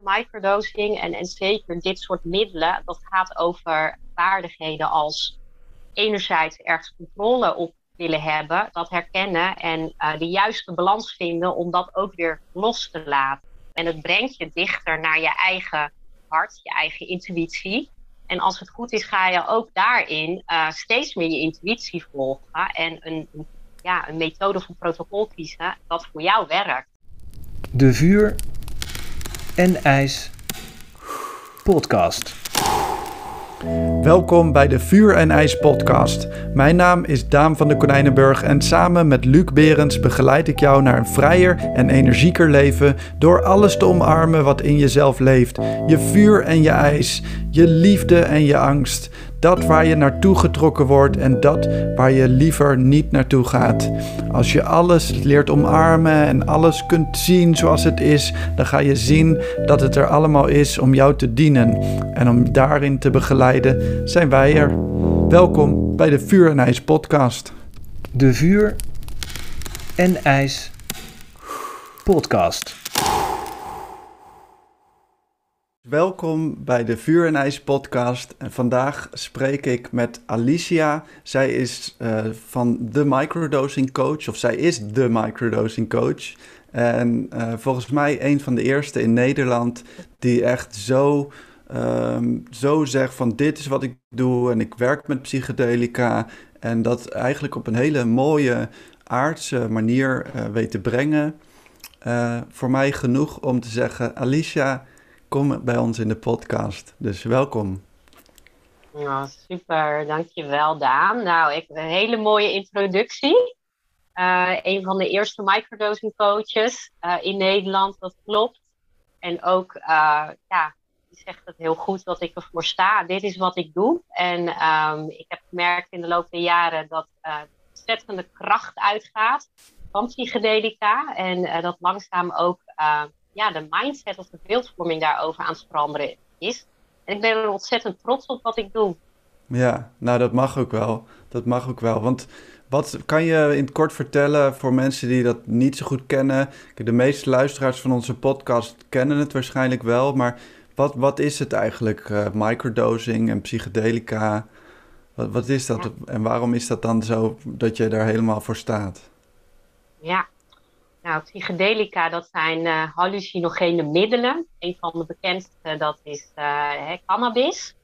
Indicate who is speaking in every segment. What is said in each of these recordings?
Speaker 1: microdosing en zeker dit soort middelen, dat gaat over vaardigheden als enerzijds ergens controle op willen hebben, dat herkennen en de juiste balans vinden om dat ook weer los te laten. En het brengt je dichter naar je eigen hart, je eigen intuïtie. En als het goed is, ga je ook daarin steeds meer je intuïtie volgen en een methode of een protocol kiezen dat voor jou werkt.
Speaker 2: De Vuur en IJs podcast.
Speaker 3: Welkom bij de Vuur en IJs podcast. Mijn naam is Daan van de Konijnenburg en samen met Luc Berends begeleid ik jou naar een vrijer en energieker leven door alles te omarmen wat in jezelf leeft. Je vuur en je ijs, je liefde en je angst. Dat waar je naartoe getrokken wordt en dat waar je liever niet naartoe gaat. Als je alles leert omarmen en alles kunt zien zoals het is, dan ga je zien dat het er allemaal is om jou te dienen. En om daarin te begeleiden zijn wij er. Welkom bij de Vuur en IJs podcast.
Speaker 2: De Vuur en IJs podcast.
Speaker 3: Welkom bij de Vuur en IJs podcast. En vandaag spreek ik met Alicia. Zij is van The Microdosing Coach, of zij is The Microdosing Coach. En volgens mij een van de eerste in Nederland die echt zo zegt van dit is wat ik doe en ik werk met psychedelica. En dat eigenlijk op een hele mooie aardse manier weet te brengen. Voor mij genoeg om te zeggen, Alicia, kom bij ons in de podcast. Dus welkom.
Speaker 1: Nou, super, dankjewel Daan. Nou, een hele mooie introductie. Een van de eerste microdosing coaches in Nederland, dat klopt. En ook, je zegt het heel goed dat ik ervoor sta. Dit is wat ik doe. En ik heb gemerkt in de loop der jaren dat ontzettende kracht uitgaat van psychedelica. En dat langzaam ook de mindset of de beeldvorming daarover aan het veranderen is. En ik ben er ontzettend trots op wat ik doe.
Speaker 3: Ja, nou dat mag ook wel. Dat mag ook wel. Want wat kan je in het kort vertellen voor mensen die dat niet zo goed kennen? De meeste luisteraars van onze podcast kennen het waarschijnlijk wel. Maar wat is het eigenlijk? Microdosing en psychedelica. Wat is dat? Ja. En waarom is dat dan zo dat je daar helemaal voor staat?
Speaker 1: Ja. Nou, psychedelica, dat zijn hallucinogene middelen. Een van de bekendste, dat is cannabis.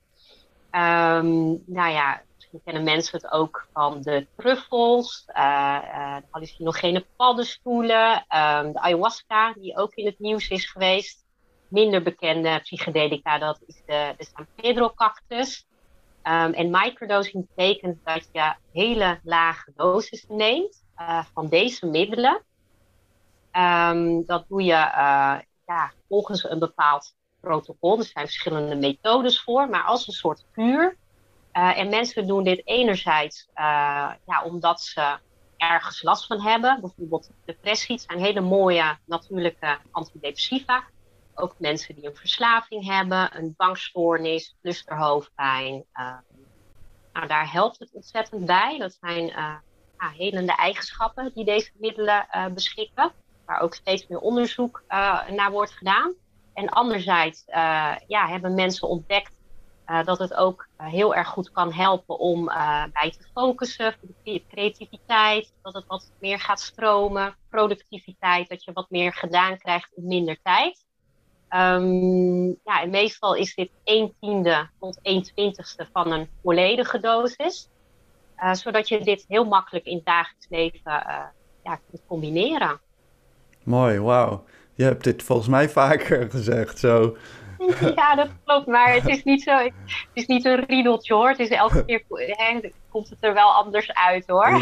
Speaker 1: Misschien kennen mensen het ook van de truffels, de hallucinogene paddenstoelen, de ayahuasca, die ook in het nieuws is geweest. Minder bekende psychedelica, dat is de San Pedro-cactus. En microdosing betekent dat je hele lage dosissen neemt van deze middelen. Dat doe je volgens een bepaald protocol. Er zijn verschillende methodes voor, maar als een soort kuur. En mensen doen dit enerzijds omdat ze ergens last van hebben. Bijvoorbeeld depressie. Het zijn hele mooie natuurlijke antidepressiva. Ook mensen die een verslaving hebben, een dwangstoornis, clusterhoofdpijn. Daar helpt het ontzettend bij. Dat zijn helende eigenschappen die deze middelen beschikken. Waar ook steeds meer onderzoek naar wordt gedaan. En anderzijds hebben mensen ontdekt dat het ook heel erg goed kan helpen om bij te focussen, voor de creativiteit, dat het wat meer gaat stromen, productiviteit, dat je wat meer gedaan krijgt in minder tijd. En meestal is dit 1/10 tot 1/20 van een volledige dosis, zodat je dit heel makkelijk in het dagelijks leven kunt combineren.
Speaker 3: Mooi, wauw. Je hebt dit volgens mij vaker gezegd, zo.
Speaker 1: Ja, dat klopt, maar het is niet zo. Het is niet een riedeltje, hoor. Het is elke keer komt het er wel anders uit, hoor.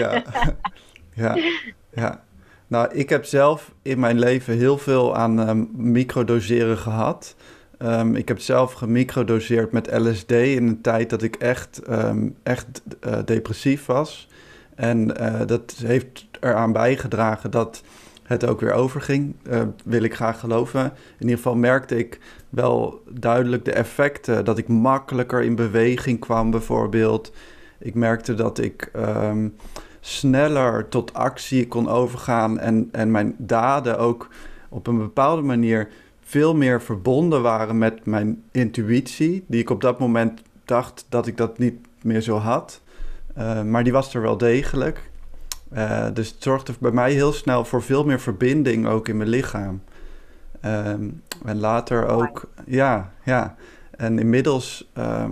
Speaker 3: Ja. Nou, ik heb zelf in mijn leven heel veel aan microdoseren gehad. Ik heb zelf gemicrodoseerd met LSD in een tijd dat ik echt depressief was. En dat heeft eraan bijgedragen dat het ook weer overging, wil ik graag geloven. In ieder geval merkte ik wel duidelijk de effecten, dat ik makkelijker in beweging kwam bijvoorbeeld. Ik merkte dat ik sneller tot actie kon overgaan en mijn daden ook op een bepaalde manier veel meer verbonden waren met mijn intuïtie, die ik op dat moment dacht dat ik dat niet meer zo had. Maar die was er wel degelijk. Dus het zorgde bij mij heel snel voor veel meer verbinding ook in mijn lichaam. En later ook, ja. En inmiddels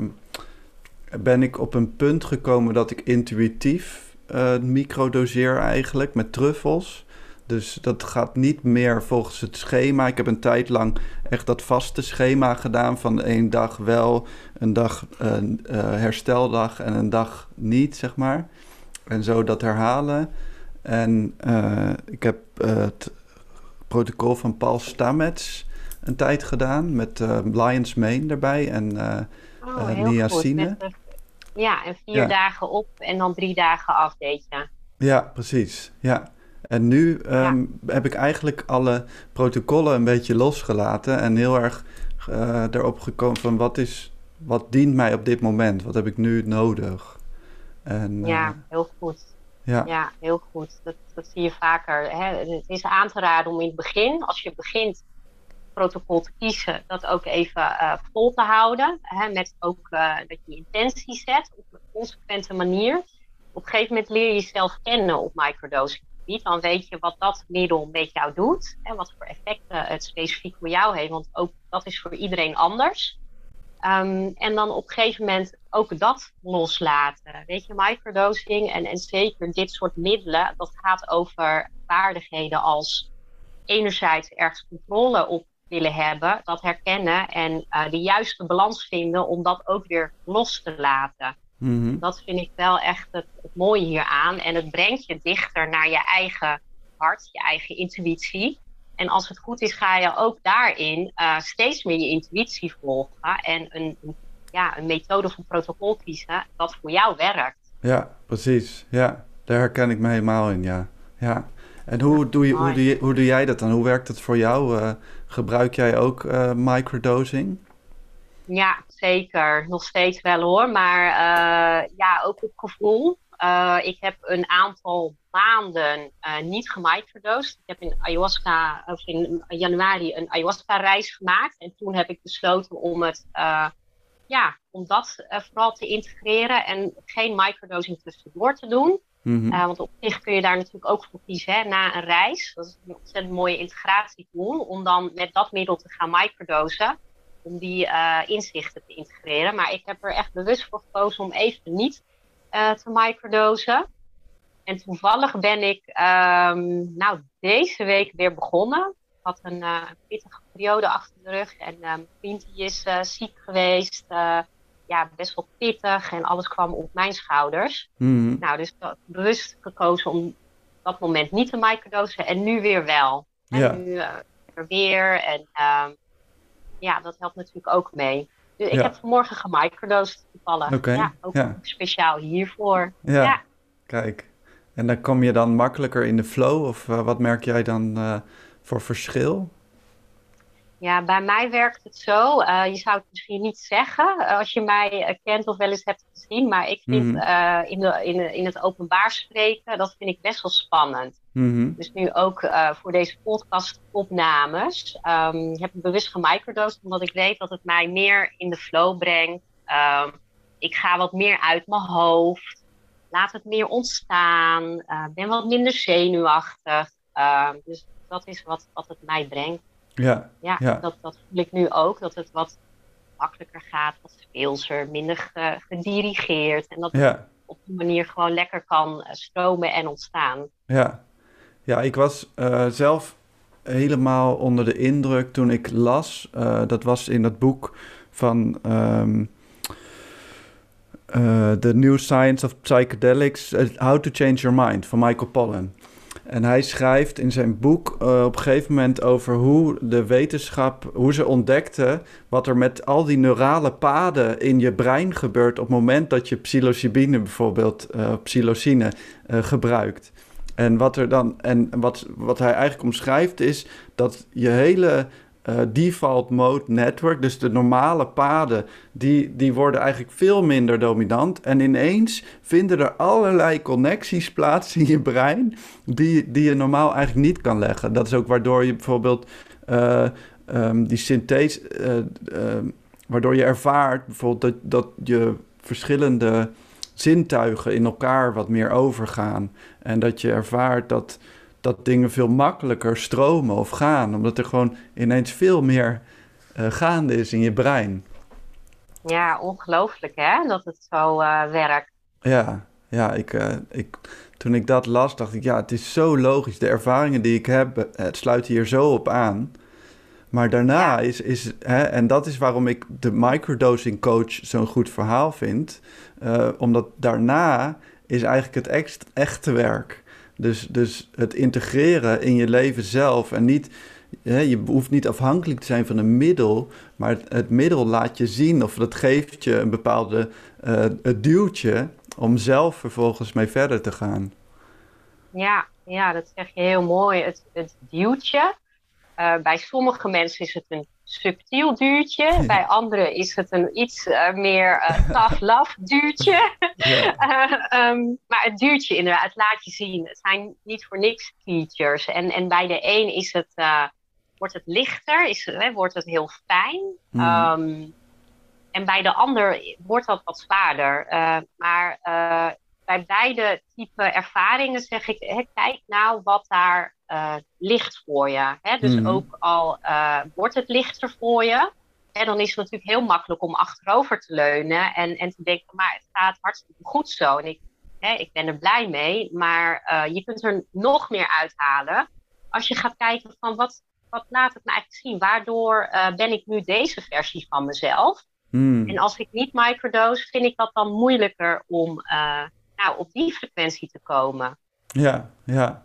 Speaker 3: ben ik op een punt gekomen dat ik intuïtief microdoseer eigenlijk met truffels. Dus dat gaat niet meer volgens het schema. Ik heb een tijd lang echt dat vaste schema gedaan van 1 dag wel, een dag hersteldag en een dag niet, zeg maar. En zo dat herhalen. En ik heb het protocol van Paul Stamets een tijd gedaan met Lion's Mane erbij en niacine.
Speaker 1: En 4 dagen op en dan 3 dagen af, deed je. Ja,
Speaker 3: precies. Ja. En nu heb ik eigenlijk alle protocollen een beetje losgelaten en heel erg erop gekomen van wat dient mij op dit moment? Wat heb ik nu nodig? En,
Speaker 1: heel goed. Ja, heel goed. Dat zie je vaker. Hè? Het is aan te raden om in het begin, als je begint protocol te kiezen, dat ook even vol te houden. Hè? Met ook dat je intentie zet op een consequente manier. Op een gegeven moment leer je jezelf kennen op microdosing gebied. Dan weet je wat dat middel met jou doet. En wat voor effecten het specifiek voor jou heeft. Want ook dat is voor iedereen anders. En dan op een gegeven moment ook dat loslaten. Weet je, microdosing en zeker dit soort middelen, dat gaat over vaardigheden als enerzijds ergens controle op willen hebben, dat herkennen en de juiste balans vinden om dat ook weer los te laten. Mm-hmm. Dat vind ik wel echt het mooie hieraan. En het brengt je dichter naar je eigen hart, je eigen intuïtie. En als het goed is, ga je ook daarin steeds meer je intuïtie volgen. En een methode van protocol kiezen dat voor jou werkt.
Speaker 3: Ja, precies. Ja, daar herken ik me helemaal in, ja. En hoe doe jij dat dan? Hoe werkt het voor jou? Gebruik jij ook microdosing?
Speaker 1: Ja, zeker. Nog steeds wel hoor. Maar ook op gevoel. Ik heb een aantal maanden niet gemicrodosed. Ik heb in januari een ayahuasca-reis gemaakt. En toen heb ik besloten om het om dat vooral te integreren en geen microdosing tussendoor te doen. Mm-hmm. Want op zich kun je daar natuurlijk ook voor kiezen, hè, na een reis. Dat is een ontzettend mooie integratietool om dan met dat middel te gaan microdosen. Om die inzichten te integreren. Maar ik heb er echt bewust voor gekozen om even niet te microdosen. En toevallig ben ik deze week weer begonnen. Ik had een pittige periode achter de rug. En mijn vriend die is ziek geweest. Best wel pittig. En alles kwam op mijn schouders. Mm-hmm. Nou, dus bewust gekozen om dat moment niet te microdosen. En nu weer wel. Ja. En nu weer. En dat helpt natuurlijk ook mee. Dus ik heb vanmorgen gemicrodosed toevallig.
Speaker 3: Okay.
Speaker 1: Ja, ook speciaal hiervoor.
Speaker 3: Ja, kijk. En dan kom je dan makkelijker in de flow? Of wat merk jij dan voor verschil?
Speaker 1: Ja, bij mij werkt het zo. Je zou het misschien niet zeggen als je mij kent of wel eens hebt gezien. Maar ik vind in het openbaar spreken, dat vind ik best wel spannend. Mm-hmm. Dus nu ook voor deze podcast-opnames heb ik bewust gemicrodosed. Omdat ik weet dat het mij meer in de flow brengt. Ik ga wat meer uit mijn hoofd. Laat het meer ontstaan. Ben wat minder zenuwachtig. Dus dat is wat het mij brengt. Ja. Dat voel ik nu ook. Dat het wat makkelijker gaat. Wat speelser. Minder gedirigeerd. En dat het op die manier gewoon lekker kan stromen en ontstaan.
Speaker 3: Ja, ik was zelf helemaal onder de indruk toen ik las. Dat was in dat boek van The New Science of Psychedelics, How to Change Your Mind, van Michael Pollan. En hij schrijft in zijn boek op een gegeven moment over hoe de wetenschap, hoe ze ontdekte wat er met al die neurale paden in je brein gebeurt op het moment dat je psilocybine bijvoorbeeld, psilocine gebruikt. En wat hij eigenlijk omschrijft is dat je hele default mode network, dus de normale paden, die worden eigenlijk veel minder dominant. En ineens vinden er allerlei connecties plaats in je brein die je normaal eigenlijk niet kan leggen. Dat is ook waardoor je bijvoorbeeld die synthese, waardoor je ervaart bijvoorbeeld dat je verschillende zintuigen in elkaar wat meer overgaan. En dat je ervaart dat dingen veel makkelijker stromen of gaan, omdat er gewoon ineens veel meer gaande is in je brein.
Speaker 1: Ja, ongelooflijk hè, dat het zo werkt.
Speaker 3: Ja, toen ik dat las, dacht ik, ja, het is zo logisch. De ervaringen die ik heb, het sluit hier zo op aan. Maar daarna is en dat is waarom ik de microdosing coach zo'n goed verhaal vind. Omdat daarna is eigenlijk het echte werk. Dus het integreren in je leven zelf en niet... je hoeft niet afhankelijk te zijn van een middel, maar het middel laat je zien of dat geeft je een bepaalde het duwtje om zelf vervolgens mee verder te gaan.
Speaker 1: Ja, dat zeg je heel mooi. Het duwtje. Bij sommige mensen is het een subtiel duwtje. Ja. Bij anderen is het een iets meer tough love duwtje. Ja. Maar het duwtje inderdaad, het laat je zien. Het zijn niet voor niks features. En bij de een is het, wordt het lichter, wordt het heel fijn. En bij de ander wordt dat wat zwaarder. Maar bij beide type ervaringen zeg ik, kijk nou wat daar ligt voor je. Hè? Dus ook al wordt het lichter voor je, dan is het natuurlijk heel makkelijk om achterover te leunen en te denken, maar het gaat hartstikke goed zo. En ik ben er blij mee, maar je kunt er nog meer uithalen als je gaat kijken van wat laat het me eigenlijk zien? Waardoor ben ik nu deze versie van mezelf? En als ik niet microdose, vind ik dat dan moeilijker om op die frequentie te komen.
Speaker 3: Ja.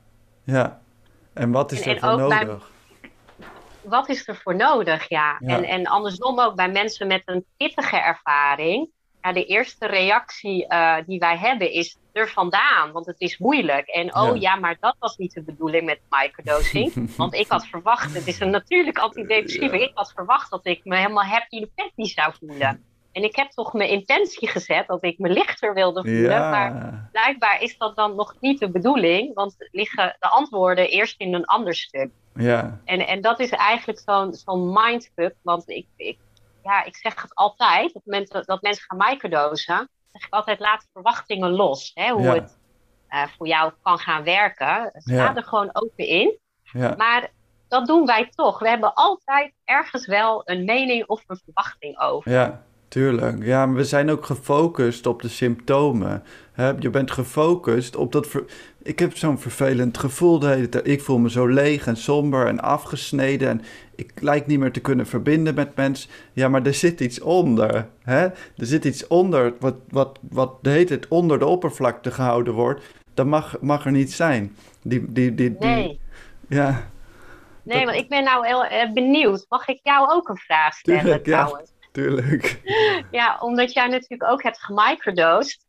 Speaker 3: En wat is er voor nodig?
Speaker 1: Wat is er voor nodig, ja. En andersom ook bij mensen met een pittige ervaring. Ja, de eerste reactie die wij hebben is er vandaan, want het is moeilijk. En maar dat was niet de bedoeling met microdosing. Want ik had verwacht, het is een natuurlijk antidepressief. Ik had verwacht dat ik me helemaal happy peppy zou voelen. En ik heb toch mijn intentie gezet dat ik me lichter wilde voelen. Ja. Maar blijkbaar is dat dan nog niet de bedoeling. Want liggen de antwoorden eerst in een ander stuk.
Speaker 3: Ja.
Speaker 1: En dat is eigenlijk zo'n mindfuck. Want ik zeg het altijd. Op het moment dat mensen gaan microdosen, zeg ik altijd, laat verwachtingen los. Hè, hoe het voor jou kan gaan werken. Sta er gewoon open in. Ja. Maar dat doen wij toch. We hebben altijd ergens wel een mening of een verwachting over.
Speaker 3: Ja. Tuurlijk, ja, maar we zijn ook gefocust op de symptomen. Je bent gefocust op dat... Ik heb zo'n vervelend gevoel de hele tijd. Ik voel me zo leeg en somber en afgesneden. En ik lijk niet meer te kunnen verbinden met mensen. Ja, maar er zit iets onder. Hè? Er zit iets onder wat de hele tijd onder de oppervlakte gehouden wordt. Dat mag er niet zijn.
Speaker 1: Nee.
Speaker 3: Ja.
Speaker 1: Nee, want ik ben nou heel benieuwd. Mag ik jou ook een vraag stellen?
Speaker 3: Tuurlijk,
Speaker 1: trouwens?
Speaker 3: Ja. Tuurlijk.
Speaker 1: Ja, omdat jij natuurlijk ook hebt gemicrodosed.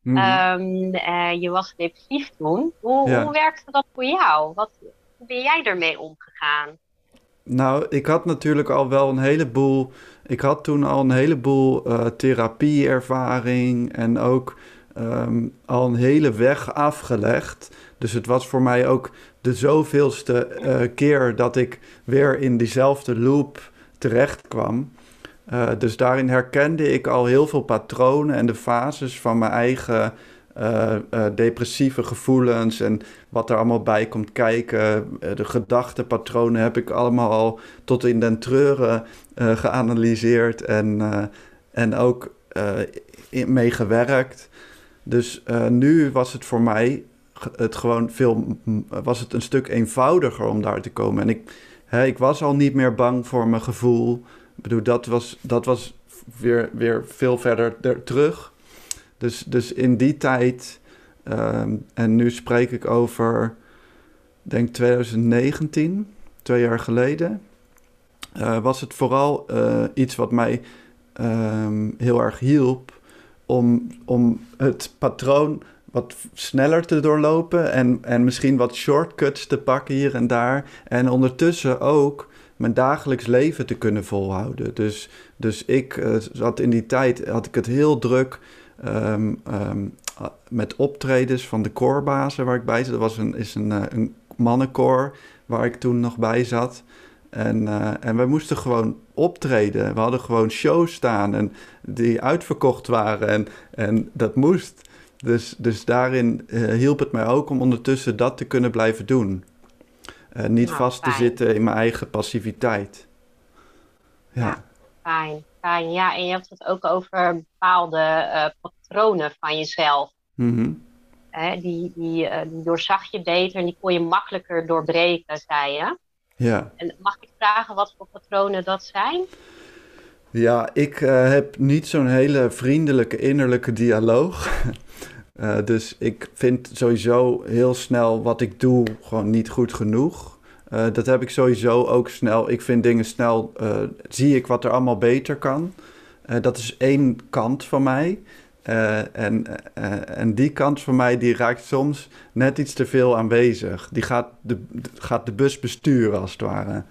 Speaker 1: Je was depressief toen. Hoe werkte dat voor jou? Hoe ben jij ermee omgegaan?
Speaker 3: Nou, ik had natuurlijk al wel een heleboel... Ik had toen al een heleboel therapieervaring en ook al een hele weg afgelegd. Dus het was voor mij ook de zoveelste keer dat ik weer in diezelfde loop terecht kwam. Dus daarin herkende ik al heel veel patronen en de fases van mijn eigen depressieve gevoelens en wat er allemaal bij komt kijken. De gedachtenpatronen heb ik allemaal al tot in den treuren geanalyseerd en ook mee gewerkt. Dus nu was het voor mij was het een stuk eenvoudiger om daar te komen. En ik was al niet meer bang voor mijn gevoel. Ik bedoel, dat was weer veel verder terug. Dus in die tijd, en nu spreek ik over, denk 2019, 2 jaar geleden, was het vooral iets wat mij heel erg hielp om het patroon wat sneller te doorlopen en misschien wat shortcuts te pakken hier en daar. En ondertussen ook mijn dagelijks leven te kunnen volhouden. Dus ik zat in die tijd, had ik het heel druk met optredens van de koorbazen waar ik bij zat. Dat is een mannenkoor waar ik toen nog bij zat. En wij moesten gewoon optreden. We hadden gewoon shows staan en die uitverkocht waren en dat moest. Dus daarin hielp het mij ook om ondertussen dat te kunnen blijven doen. Niet vast te zitten in mijn eigen passiviteit. Ja,
Speaker 1: fijn. Ja, en je hebt het ook over bepaalde patronen van jezelf.
Speaker 3: Mm-hmm.
Speaker 1: Die doorzag je beter en die kon je makkelijker doorbreken, zei je.
Speaker 3: Ja.
Speaker 1: En mag ik vragen wat voor patronen dat zijn?
Speaker 3: Ja, ik heb niet zo'n hele vriendelijke innerlijke dialoog. Dus ik vind sowieso heel snel wat ik doe gewoon niet goed genoeg. Dat heb ik sowieso ook snel. Ik vind dingen snel, zie ik wat er allemaal beter kan. Dat is één kant van mij. En die kant van mij die raakt soms net iets te veel aanwezig. Die gaat de bus besturen als het ware.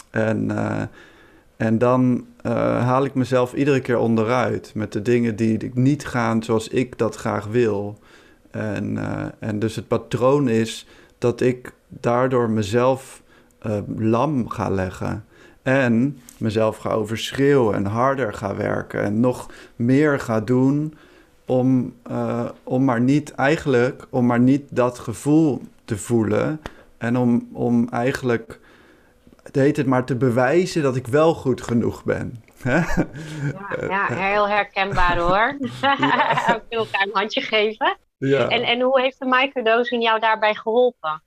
Speaker 3: En dan haal ik mezelf iedere keer onderuit met de dingen die niet gaan zoals ik dat graag wil. En dus het patroon is dat ik daardoor mezelf lam ga leggen. En mezelf ga overschreeuwen en harder ga werken en nog meer ga doen om maar niet dat gevoel te voelen. En om eigenlijk, het heet het maar, te bewijzen dat ik wel goed genoeg ben.
Speaker 1: Ja, heel herkenbaar hoor. Ja. Ik wil elkaar een handje geven.
Speaker 3: Ja.
Speaker 1: En hoe heeft de microdosing jou daarbij geholpen?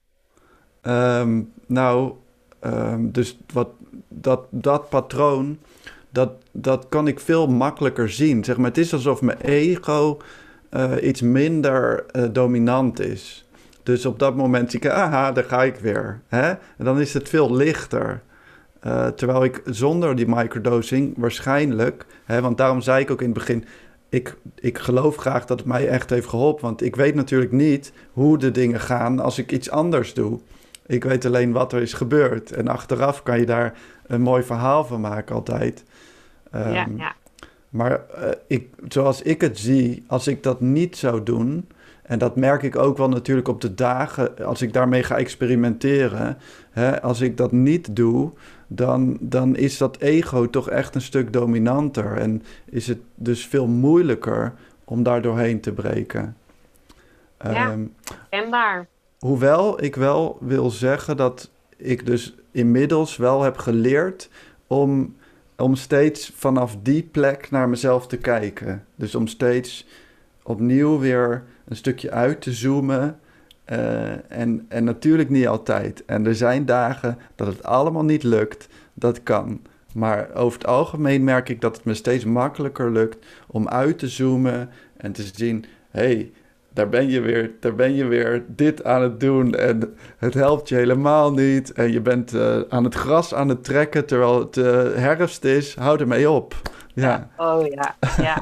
Speaker 3: Dus dat patroon, dat kan ik veel makkelijker zien. Zeg maar, het is alsof mijn ego iets minder dominant is. Dus op dat moment zie ik, daar ga ik weer. Hè? En dan is het veel lichter. Terwijl ik zonder die microdosing waarschijnlijk, want daarom zei ik ook in het begin, ik geloof graag dat het mij echt heeft geholpen. Want ik weet natuurlijk niet hoe de dingen gaan als ik iets anders doe. Ik weet alleen wat er is gebeurd. En achteraf kan je daar een mooi verhaal van maken altijd.
Speaker 1: Ja.
Speaker 3: Maar zoals ik het zie, als ik dat niet zou doen, en dat merk ik ook wel natuurlijk op de dagen als ik daarmee ga experimenteren. Als ik dat niet doe, dan is dat ego toch echt een stuk dominanter. En is het dus veel moeilijker om daar doorheen te breken.
Speaker 1: Ja, herkenbaar.
Speaker 3: Hoewel ik wel wil zeggen dat ik dus inmiddels wel heb geleerd om steeds vanaf die plek naar mezelf te kijken. Dus om steeds opnieuw weer een stukje uit te zoomen. En natuurlijk niet altijd. En er zijn dagen dat het allemaal niet lukt. Dat kan. Maar over het algemeen merk ik dat het me steeds makkelijker lukt om uit te zoomen en te zien, hey, daar ben je weer dit aan het doen en het helpt je helemaal niet. En je bent aan het gras aan het trekken terwijl het herfst is. Hou ermee op. Ja.
Speaker 1: Oh ja.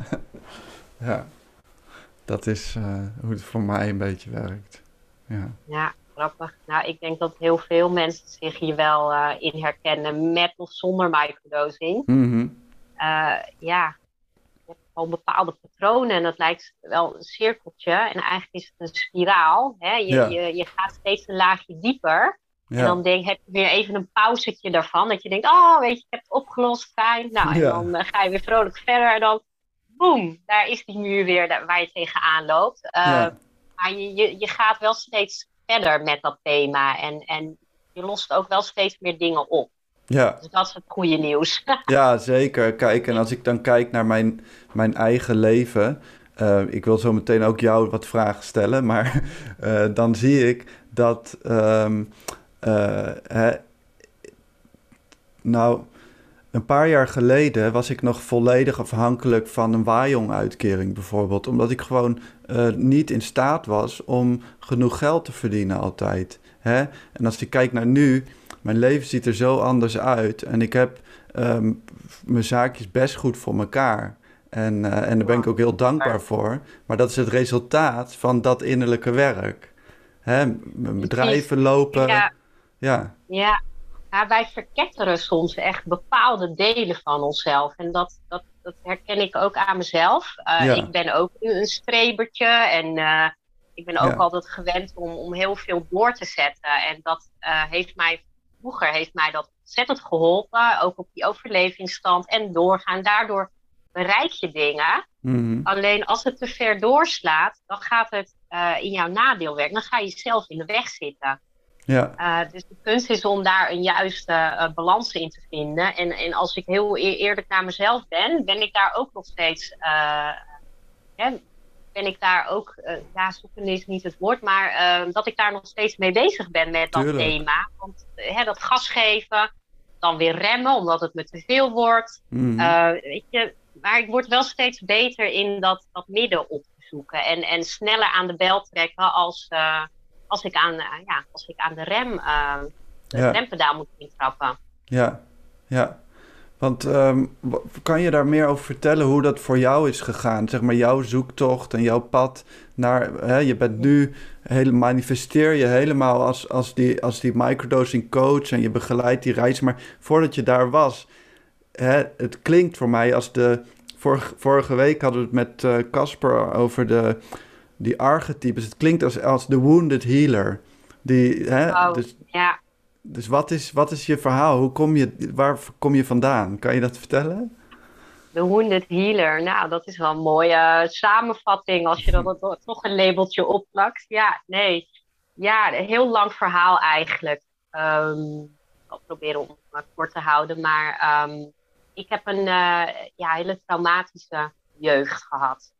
Speaker 3: Ja. Dat is hoe het voor mij een beetje werkt.
Speaker 1: Ja, grappig. Nou, ik denk dat heel veel mensen zich hier wel in herkennen, met of zonder microdosing.
Speaker 3: Mm-hmm.
Speaker 1: Je hebt gewoon bepaalde patronen en dat lijkt wel een cirkeltje. En eigenlijk is het een spiraal. Hè? Je gaat steeds een laagje dieper. Ja. En dan heb je weer even een pauzetje daarvan. Dat je denkt, weet je, ik heb het opgelost, fijn. Nou, en dan ga je weer vrolijk verder. En dan, boem, daar is die muur weer waar je tegenaan loopt. Maar je gaat wel steeds verder met dat thema. En je lost ook wel steeds meer dingen op.
Speaker 3: Ja.
Speaker 1: Dus dat is het goede nieuws.
Speaker 3: Ja, zeker. Kijk, en als ik dan kijk naar mijn eigen leven. Ik wil zo meteen ook jou wat vragen stellen. Maar dan zie ik dat een paar jaar geleden was ik nog volledig afhankelijk van een Wajong-uitkering bijvoorbeeld. Omdat ik gewoon niet in staat was om genoeg geld te verdienen altijd. Hè? En als ik kijk naar nu, mijn leven ziet er zo anders uit. En ik heb mijn zaakjes best goed voor elkaar. En daar ben ik ook heel dankbaar voor. Maar dat is het resultaat van dat innerlijke werk. Hè? Mijn bedrijven lopen. Ja,
Speaker 1: wij verketteren soms echt bepaalde delen van onszelf. En dat herken ik ook aan mezelf. Ik ben ook een strebertje. En ik ben ook altijd gewend om heel veel door te zetten. En dat heeft mij dat ontzettend geholpen. Ook op die overlevingsstand en doorgaan. Daardoor bereik je dingen.
Speaker 3: Mhm.
Speaker 1: Alleen als het te ver doorslaat, dan gaat het in jouw nadeel werken. Dan ga je zelf in de weg zitten.
Speaker 3: Ja.
Speaker 1: Dus de kunst is om daar een juiste balans in te vinden. En als ik heel eerlijk naar mezelf ben ik daar ook nog steeds... ben ik daar ook... zoeken is niet het woord, maar dat ik daar nog steeds mee bezig ben met dat
Speaker 3: Tuurlijk.
Speaker 1: thema. Want dat gas geven, dan weer remmen, omdat het me te veel wordt.
Speaker 3: Mhm.
Speaker 1: Weet je, maar ik word wel steeds beter in dat midden op te zoeken. En sneller aan de bel trekken als ik aan de
Speaker 3: Ja.
Speaker 1: rempedaal moet intrappen.
Speaker 3: Ja, ja. Want kan je daar meer over vertellen hoe dat voor jou is gegaan? Zeg maar jouw zoektocht en jouw pad naar... je bent nu, manifesteer je helemaal als die microdosing coach en je begeleidt die reis. Maar voordat je daar was, het klinkt voor mij als vorige week hadden we het met Casper over die archetypes. Het klinkt als de wounded healer.
Speaker 1: Ja.
Speaker 3: Dus wat is je verhaal? Waar kom je vandaan? Kan je dat vertellen?
Speaker 1: De wounded healer, nou, dat is wel een mooie samenvatting als je dan toch een labeltje opplakt. Ja, nee. Ja, een heel lang verhaal eigenlijk. Ik zal proberen om het kort te houden, maar ik heb een hele traumatische jeugd gehad.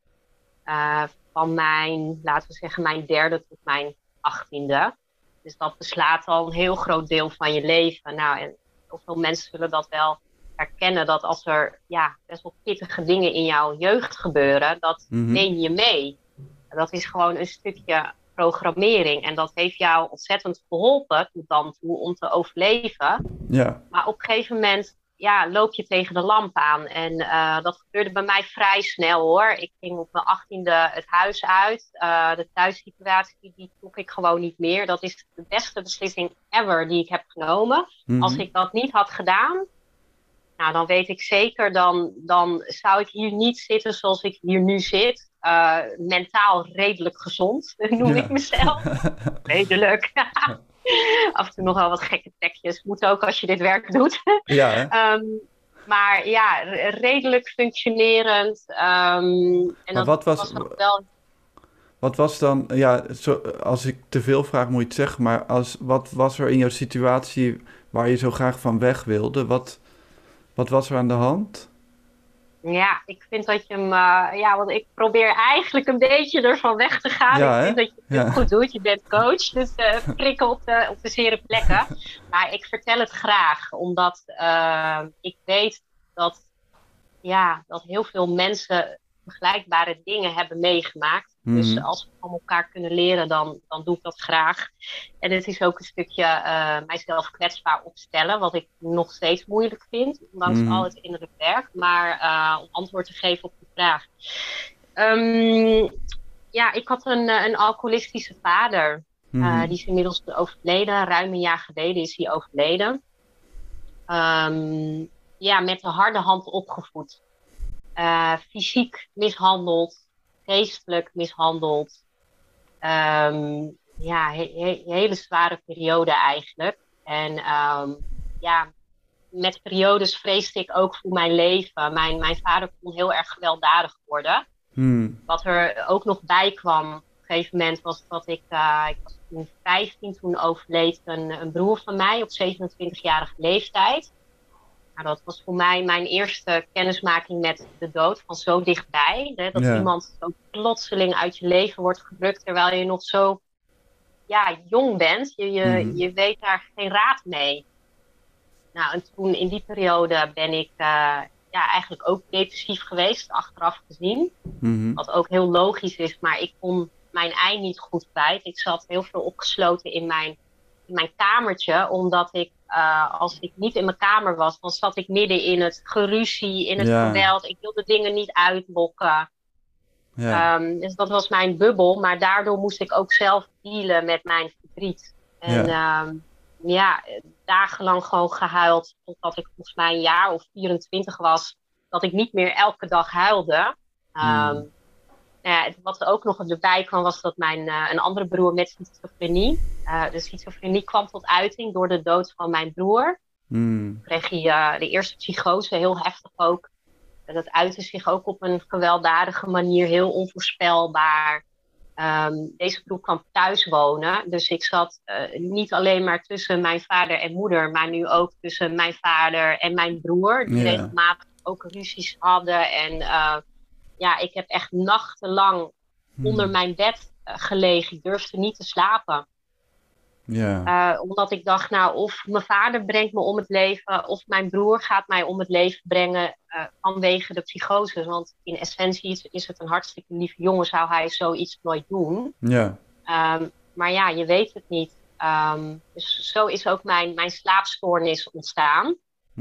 Speaker 1: Van laten we zeggen, mijn 3e tot mijn 18e. Dus dat beslaat al een heel groot deel van je leven. Nou, en heel veel mensen zullen dat wel herkennen, dat als er best wel pittige dingen in jouw jeugd gebeuren, dat neem je mee. Dat is gewoon een stukje programmering. En dat heeft jou ontzettend geholpen tot dan toe om te overleven.
Speaker 3: Ja.
Speaker 1: Maar op een gegeven moment loop je tegen de lamp aan. En dat gebeurde bij mij vrij snel hoor. Ik ging op mijn 18e het huis uit. De thuissituatie die trok ik gewoon niet meer. Dat is de beste beslissing ever die ik heb genomen. Als ik dat niet had gedaan, nou, dan weet ik zeker, dan zou ik hier niet zitten zoals ik hier nu zit. Mentaal redelijk gezond, noem ik mezelf. Redelijk. Af en toe nog wel wat gekke tekjes. Moet ook als je dit werk doet.
Speaker 3: Ja, hè?
Speaker 1: Maar ja, redelijk functionerend. En
Speaker 3: Maar
Speaker 1: dat was ook wel...
Speaker 3: Wat was dan, als ik te veel vraag moet je het zeggen, maar wat was er in jouw situatie waar je zo graag van weg wilde? Wat was er aan de hand?
Speaker 1: Ja, ik vind dat je hem... want ik probeer eigenlijk een beetje ervan weg te gaan.
Speaker 3: Ja,
Speaker 1: ik vind dat je het heel goed doet. Je bent coach, dus prikken op de zere plekken. Maar ik vertel het graag, omdat ik weet dat heel veel mensen vergelijkbare dingen hebben meegemaakt. Dus als we van elkaar kunnen leren, dan doe ik dat graag. En het is ook een stukje mijzelf kwetsbaar opstellen, wat ik nog steeds moeilijk vind, ondanks al het innerlijk werk. Maar om antwoord te geven op de vraag. Ik had een alcoholistische vader. Die is inmiddels overleden. Ruim een jaar geleden is hij overleden. Met de harde hand opgevoed. Fysiek mishandeld, geestelijk mishandeld. Hele zware periode eigenlijk. En met periodes vreesde ik ook voor mijn leven. Mijn vader kon heel erg gewelddadig worden. Wat er ook nog bij kwam op een gegeven moment was dat ik was toen 15, toen overleed een broer van mij op 27-jarige leeftijd. Nou, dat was voor mij mijn eerste kennismaking met de dood, van zo dichtbij. Hè, dat iemand zo plotseling uit je leven wordt gerukt terwijl je nog zo jong bent. Je weet daar geen raad mee. Nou, en toen in die periode ben ik eigenlijk ook depressief geweest, achteraf gezien. Wat ook heel logisch is, maar ik kon mijn ei niet goed kwijt. Ik zat heel veel opgesloten in mijn kamertje, omdat ik, als ik niet in mijn kamer was, dan zat ik midden in het geruzie, in het geweld. Ik wilde dingen niet uitlokken. Dus dat was mijn bubbel, maar daardoor moest ik ook zelf dealen met mijn verdriet. En dagenlang gewoon gehuild, totdat ik volgens mij een jaar of 24 was, dat ik niet meer elke dag huilde. Wat er ook nog erbij kwam, was dat een andere broer met schizofrenie. De schizofrenie kwam tot uiting door de dood van mijn broer. Kreeg hij de eerste psychose, heel heftig ook. En dat uitte zich ook op een gewelddadige manier, heel onvoorspelbaar. Deze broer kwam thuis wonen. Dus ik zat niet alleen maar tussen mijn vader en moeder, maar nu ook tussen mijn vader en mijn broer. Die regelmatig ook ruzies hadden. En ik heb echt nachtenlang onder mijn bed gelegen. Ik durfde niet te slapen. Omdat ik dacht, nou, of mijn vader brengt me om het leven, of mijn broer gaat mij om het leven brengen vanwege de psychose. Want in essentie is het een hartstikke lieve jongen, zou hij zoiets nooit doen. Maar ja, je weet het niet. Dus zo is ook mijn slaapstoornis ontstaan.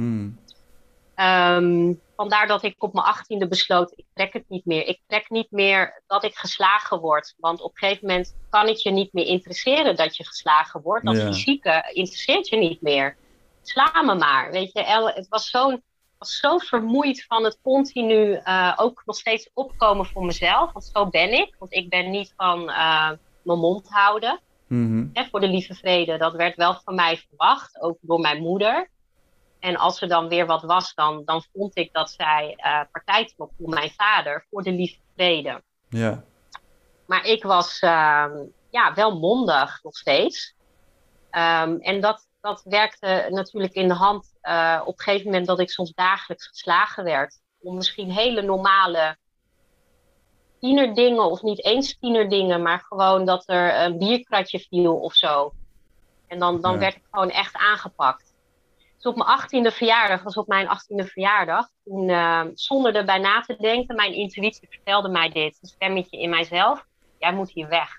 Speaker 1: Vandaar dat ik op mijn 18e besloot, ik trek het niet meer. Ik trek niet meer dat ik geslagen word. Want op een gegeven moment kan het je niet meer interesseren dat je geslagen wordt. Dat fysieke interesseert je niet meer. Sla me maar. Weet je, het was zo vermoeid van het continu ook nog steeds opkomen voor mezelf. Want zo ben ik. Want ik ben niet van mijn mond houden. Voor de lieve vrede. Dat werd wel van mij verwacht. Ook door mijn moeder. En als er dan weer wat was, dan vond ik dat zij partij trok voor mijn vader, voor de lieve vrede. Maar ik was wel mondig nog steeds. En dat werkte natuurlijk in de hand op een gegeven moment dat ik soms dagelijks geslagen werd. Om misschien hele normale tienerdingen, of niet eens tienerdingen, maar gewoon dat er een bierkratje viel of zo. En dan werd ik gewoon echt aangepakt. Dus op mijn 18e verjaardag, toen zonder erbij na te denken, mijn intuïtie vertelde mij dit. Een stemmetje in mijzelf, jij moet hier weg.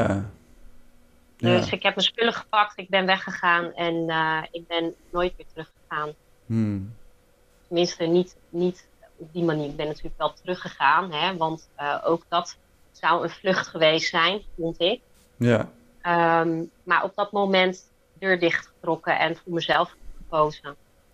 Speaker 1: Dus ik heb mijn spullen gepakt, ik ben weggegaan en ik ben nooit weer teruggegaan. Tenminste, niet op die manier. Ik ben natuurlijk wel teruggegaan, hè, want ook dat zou een vlucht geweest zijn, vond ik. Maar op dat moment deur dichtgetrokken en voor mezelf gekozen.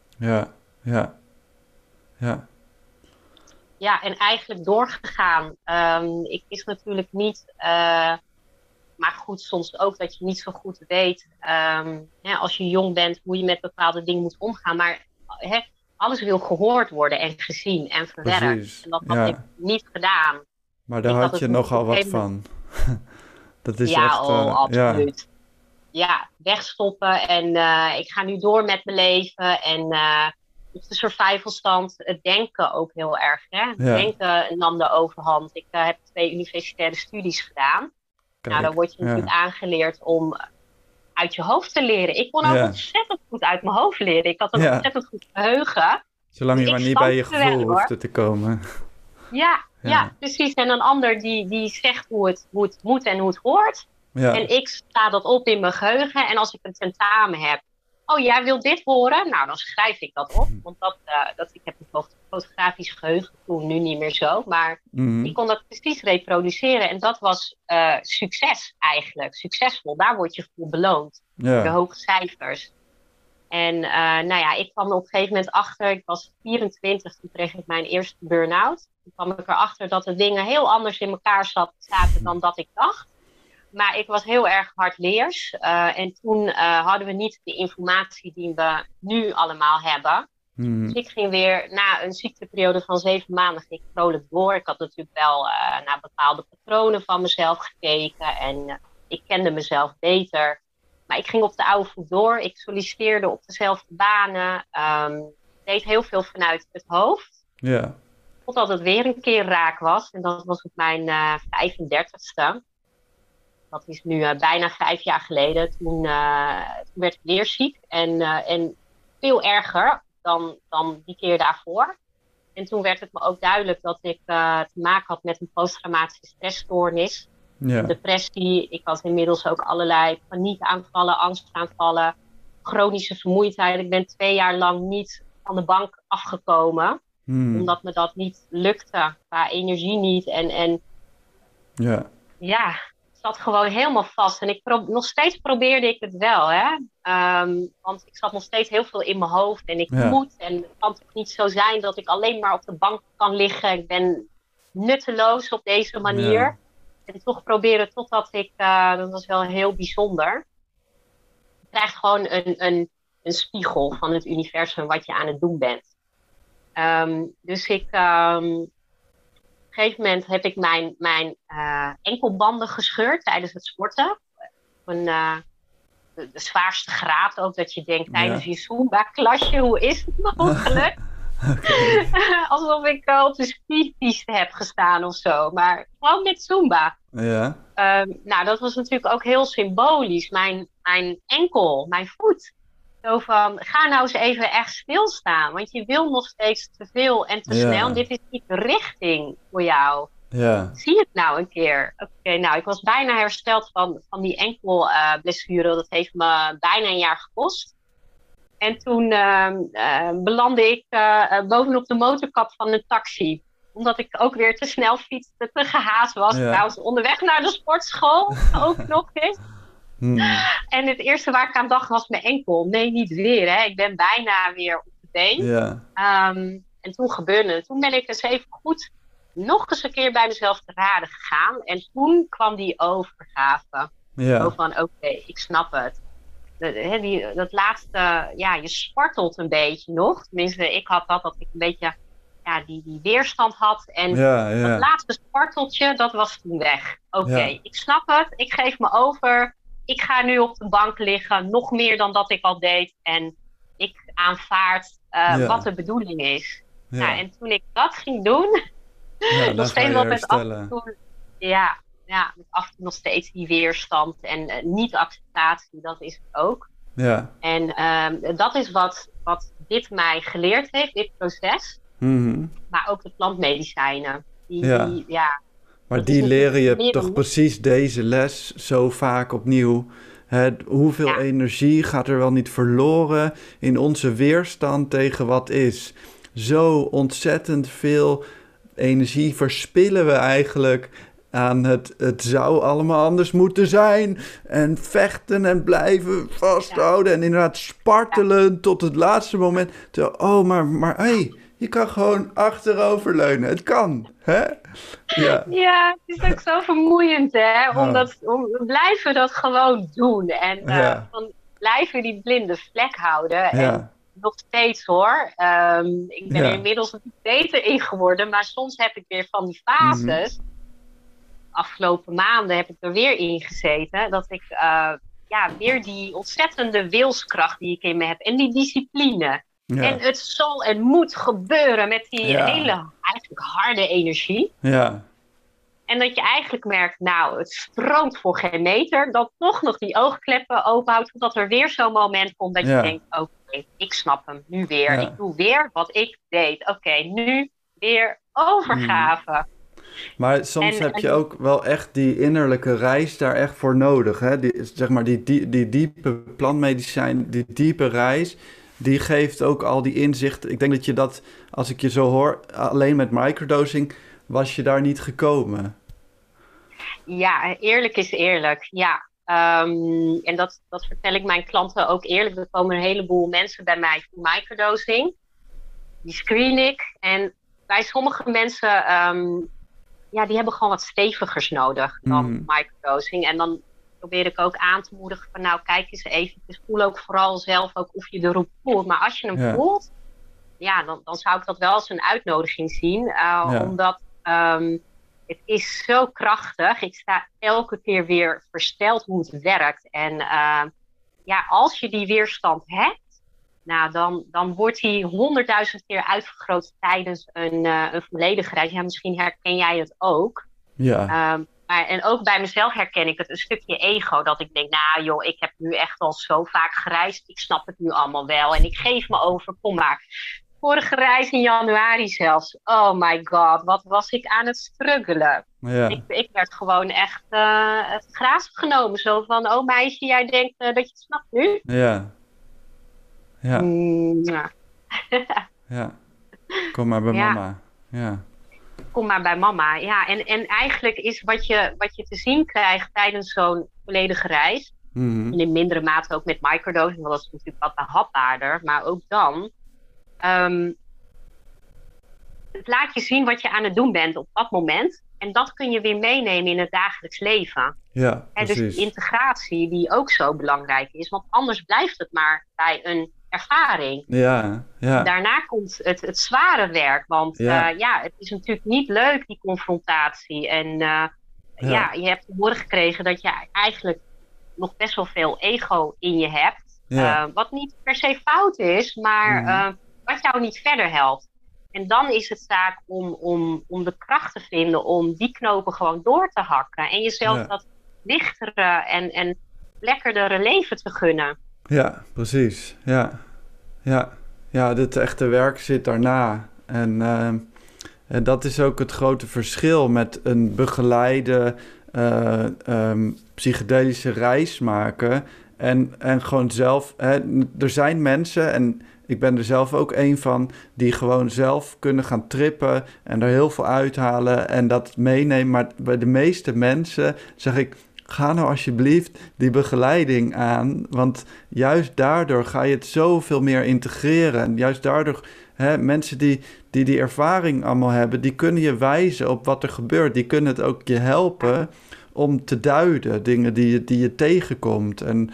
Speaker 1: Ja, en eigenlijk doorgegaan. Ik wist natuurlijk niet, maar goed, soms ook dat je niet zo goed weet, als je jong bent, hoe je met bepaalde dingen moet omgaan. Maar alles wil gehoord worden en gezien en verwerkt.
Speaker 3: Precies,
Speaker 1: en dat had ik niet gedaan.
Speaker 3: Maar daar had je nogal wat van. Dat is echt...
Speaker 1: absoluut. Ja, wegstoppen en ik ga nu door met mijn leven. En op de survivalstand, het denken ook heel erg. Hè? Het denken nam de overhand. Ik heb 2 universitaire studies gedaan.
Speaker 3: Kijk,
Speaker 1: nou, dan word je natuurlijk aangeleerd om uit je hoofd te leren. Ik kon ook ontzettend goed uit mijn hoofd leren. Ik had een ontzettend goed geheugen.
Speaker 3: Zolang je maar niet bij je gevoel hoefde te komen.
Speaker 1: Ja, precies. En een ander die zegt hoe het moet en hoe het hoort. En ik sla dat op in mijn geheugen. En als ik een tentamen heb. Oh, jij wilt dit horen? Nou, dan schrijf ik dat op. Want ik heb een fotografisch geheugen. Toen nu niet meer zo. Maar ik kon dat precies reproduceren. En dat was succes eigenlijk. Succesvol. Daar word je voor beloond. De hoge cijfers. En ik kwam er op een gegeven moment achter. Ik was 24. Toen kreeg ik mijn eerste burn-out. Toen kwam ik erachter dat de dingen heel anders in elkaar zaten dan dat ik dacht. Maar ik was heel erg hardleers. En toen hadden we niet de informatie die we nu allemaal hebben. Dus ik ging weer na een ziekteperiode van 7 maanden ging ik vrolijk door. Ik had natuurlijk wel naar bepaalde patronen van mezelf gekeken. En ik kende mezelf beter. Maar ik ging op de oude voet door. Ik solliciteerde op dezelfde banen. Deed heel veel vanuit het hoofd. Totdat het weer een keer raak was. En dat was op mijn 35ste. Dat is nu bijna 5 jaar geleden. Toen werd ik weer ziek. En veel erger dan die keer daarvoor. En toen werd het me ook duidelijk dat ik te maken had met een posttraumatische stressstoornis. Depressie. Ik had inmiddels ook allerlei paniekaanvallen, angstaanvallen. Chronische vermoeidheid. Ik ben 2 jaar lang niet van de bank afgekomen. Omdat me dat niet lukte. Qua energie niet. Het zat gewoon helemaal vast. En nog steeds probeerde ik het wel. Hè? Want ik zat nog steeds heel veel in mijn hoofd. En ik moet. En het kan toch niet zo zijn dat ik alleen maar op de bank kan liggen. Ik ben nutteloos op deze manier. En toch proberen totdat ik... dat was wel heel bijzonder. Je krijgt gewoon een spiegel van het universum wat je aan het doen bent. Dus op een gegeven moment heb ik mijn enkelbanden gescheurd tijdens het sporten. De zwaarste graad ook, dat je denkt tijdens je Zumba-klasje, hoe is het mogelijk? Okay. Alsof ik op de speedpiste heb gestaan of zo, maar gewoon met Zumba.
Speaker 3: Ja.
Speaker 1: Nou, dat was natuurlijk ook heel symbolisch. Mijn enkel, mijn voet. Zo van, ga nou eens even echt stilstaan, want je wil nog steeds te veel en te snel. Dit is niet de richting voor jou.
Speaker 3: Ja.
Speaker 1: Zie het nou een keer. Oké, nou, ik was bijna hersteld van die enkelblessure. Dat heeft me bijna een jaar gekost. En toen belandde ik bovenop de motorkap van een taxi. Omdat ik ook weer te snel fietste, te gehaast was. Ja. Trouwens, onderweg naar de sportschool ook nog eens. En het eerste waar ik aan dacht was mijn enkel. Nee, niet weer. Hè. Ik ben bijna weer op de been. Ja. En toen gebeurde het. Toen ben ik eens even goed nog eens een keer bij mezelf te raden gegaan. En toen kwam die overgave. Ja. Zo van, oké, ik snap het. Dat laatste, je spartelt een beetje nog. Tenminste, ik had dat ik een beetje die weerstand had. En dat laatste sparteltje, dat was toen weg. Oké, ik snap het. Ik geef me over. Ik ga nu op de bank liggen. Nog meer dan dat ik al deed. En ik aanvaard wat de bedoeling is. Ja. Nou, en toen ik dat ging doen... nog steeds wel met af en toe... met af en toe nog steeds die weerstand en niet-acceptatie, dat is het ook. Ja. En dat is wat dit mij geleerd heeft, dit proces. Mm-hmm. Maar ook de plantmedicijnen.
Speaker 3: Maar die leren je toch precies deze les zo vaak opnieuw. Hoeveel energie gaat er wel niet verloren in onze weerstand tegen wat is. Zo ontzettend veel energie verspillen we eigenlijk aan het zou allemaal anders moeten zijn. En vechten en blijven vasthouden. Ja. En inderdaad spartelen tot het laatste moment. Maar hey, je kan gewoon achteroverleunen. Het kan, hè?
Speaker 1: Ja, het is ook zo vermoeiend, hè? We blijven dat gewoon doen. En blijven die blinde vlek houden. En nog steeds hoor. Ik ben er inmiddels niet beter in geworden. Maar soms heb ik weer van die fases. Afgelopen maanden heb ik er weer in gezeten. Dat ik weer die ontzettende wilskracht die ik in me heb. En die discipline. Ja. En het zal en moet gebeuren met die hele eigenlijk harde energie. Ja. En dat je eigenlijk merkt, nou, het stroomt voor geen meter. Dat toch nog die oogkleppen openhoudt. Totdat er weer zo'n moment komt dat je denkt, oké, ik snap hem nu weer. Ja. Ik doe weer wat ik deed. Oké, nu weer overgave.
Speaker 3: Maar soms heb je ook wel echt die innerlijke reis daar echt voor nodig. Hè? Die diepe plantmedicijn, die diepe reis, die geeft ook al die inzichten. Ik denk dat je dat, als ik je zo hoor, alleen met microdosing, was je daar niet gekomen.
Speaker 1: Ja, eerlijk is eerlijk, ja. En dat vertel ik mijn klanten ook eerlijk. Er komen een heleboel mensen bij mij voor microdosing. Die screen ik. En bij sommige mensen... die hebben gewoon wat stevigers nodig dan microdosing. En dan probeer ik ook aan te moedigen van nou, kijk eens even. Voel ook vooral zelf ook of je erop voelt. Maar als je hem voelt, dan zou ik dat wel als een uitnodiging zien. Omdat het is zo krachtig. Ik sta elke keer weer versteld hoe het werkt. En als je die weerstand hebt, nou, dan wordt die 100.000 keer uitvergroot tijdens een volledige reis. Ja, misschien herken jij het ook. Ja. En ook bij mezelf herken ik het, een stukje ego. Dat ik denk, nou joh, ik heb nu echt al zo vaak gereisd. Ik snap het nu allemaal wel. En ik geef me over, kom maar. Vorige reis in januari zelfs. Oh my god, wat was ik aan het struggelen. Ja. Ik werd gewoon echt het graas genomen. Zo van, oh meisje, jij denkt dat je het snapt nu?
Speaker 3: Ja. Ja. Ja. Kom maar bij mama. Ja.
Speaker 1: Kom maar bij mama. Ja, en eigenlijk is wat je te zien krijgt tijdens zo'n volledige reis. En in mindere mate ook met microdosing, want dat is natuurlijk wat behapbaarder. Maar ook dan het laat je zien wat je aan het doen bent op dat moment. En dat kun je weer meenemen in het dagelijks leven.
Speaker 3: Ja,
Speaker 1: En dus
Speaker 3: precies.
Speaker 1: die integratie die ook zo belangrijk is. Want anders blijft het maar bij een ervaring.
Speaker 3: Ja, ja,
Speaker 1: Daarna komt het zware werk. Want
Speaker 3: ja,
Speaker 1: het is natuurlijk niet leuk, die confrontatie. En
Speaker 3: ja,
Speaker 1: je hebt te horen gekregen dat je eigenlijk nog best wel veel ego in je hebt.
Speaker 3: ja.
Speaker 1: Wat niet per se fout is, maar
Speaker 3: Mhm.
Speaker 1: wat jou niet verder helpt. En dan is het zaak om de kracht te vinden om die knopen gewoon door te hakken. En jezelf
Speaker 3: Ja.
Speaker 1: dat lichtere en lekkerdere leven te gunnen.
Speaker 3: Ja, precies. Ja, ja. Ja, het echte werk zit daarna. En dat is ook het grote verschil met een begeleide psychedelische reis maken. En gewoon zelf... er zijn mensen, en ik ben er zelf ook een van, die gewoon zelf kunnen gaan trippen en er heel veel uithalen en dat meenemen. Maar bij de meeste mensen zeg ik, ga nou alsjeblieft die begeleiding aan. Want juist daardoor ga je het zoveel meer integreren. En juist daardoor, mensen die ervaring allemaal hebben, die kunnen je wijzen op wat er gebeurt. Die kunnen het ook je helpen om te duiden, dingen die je tegenkomt. En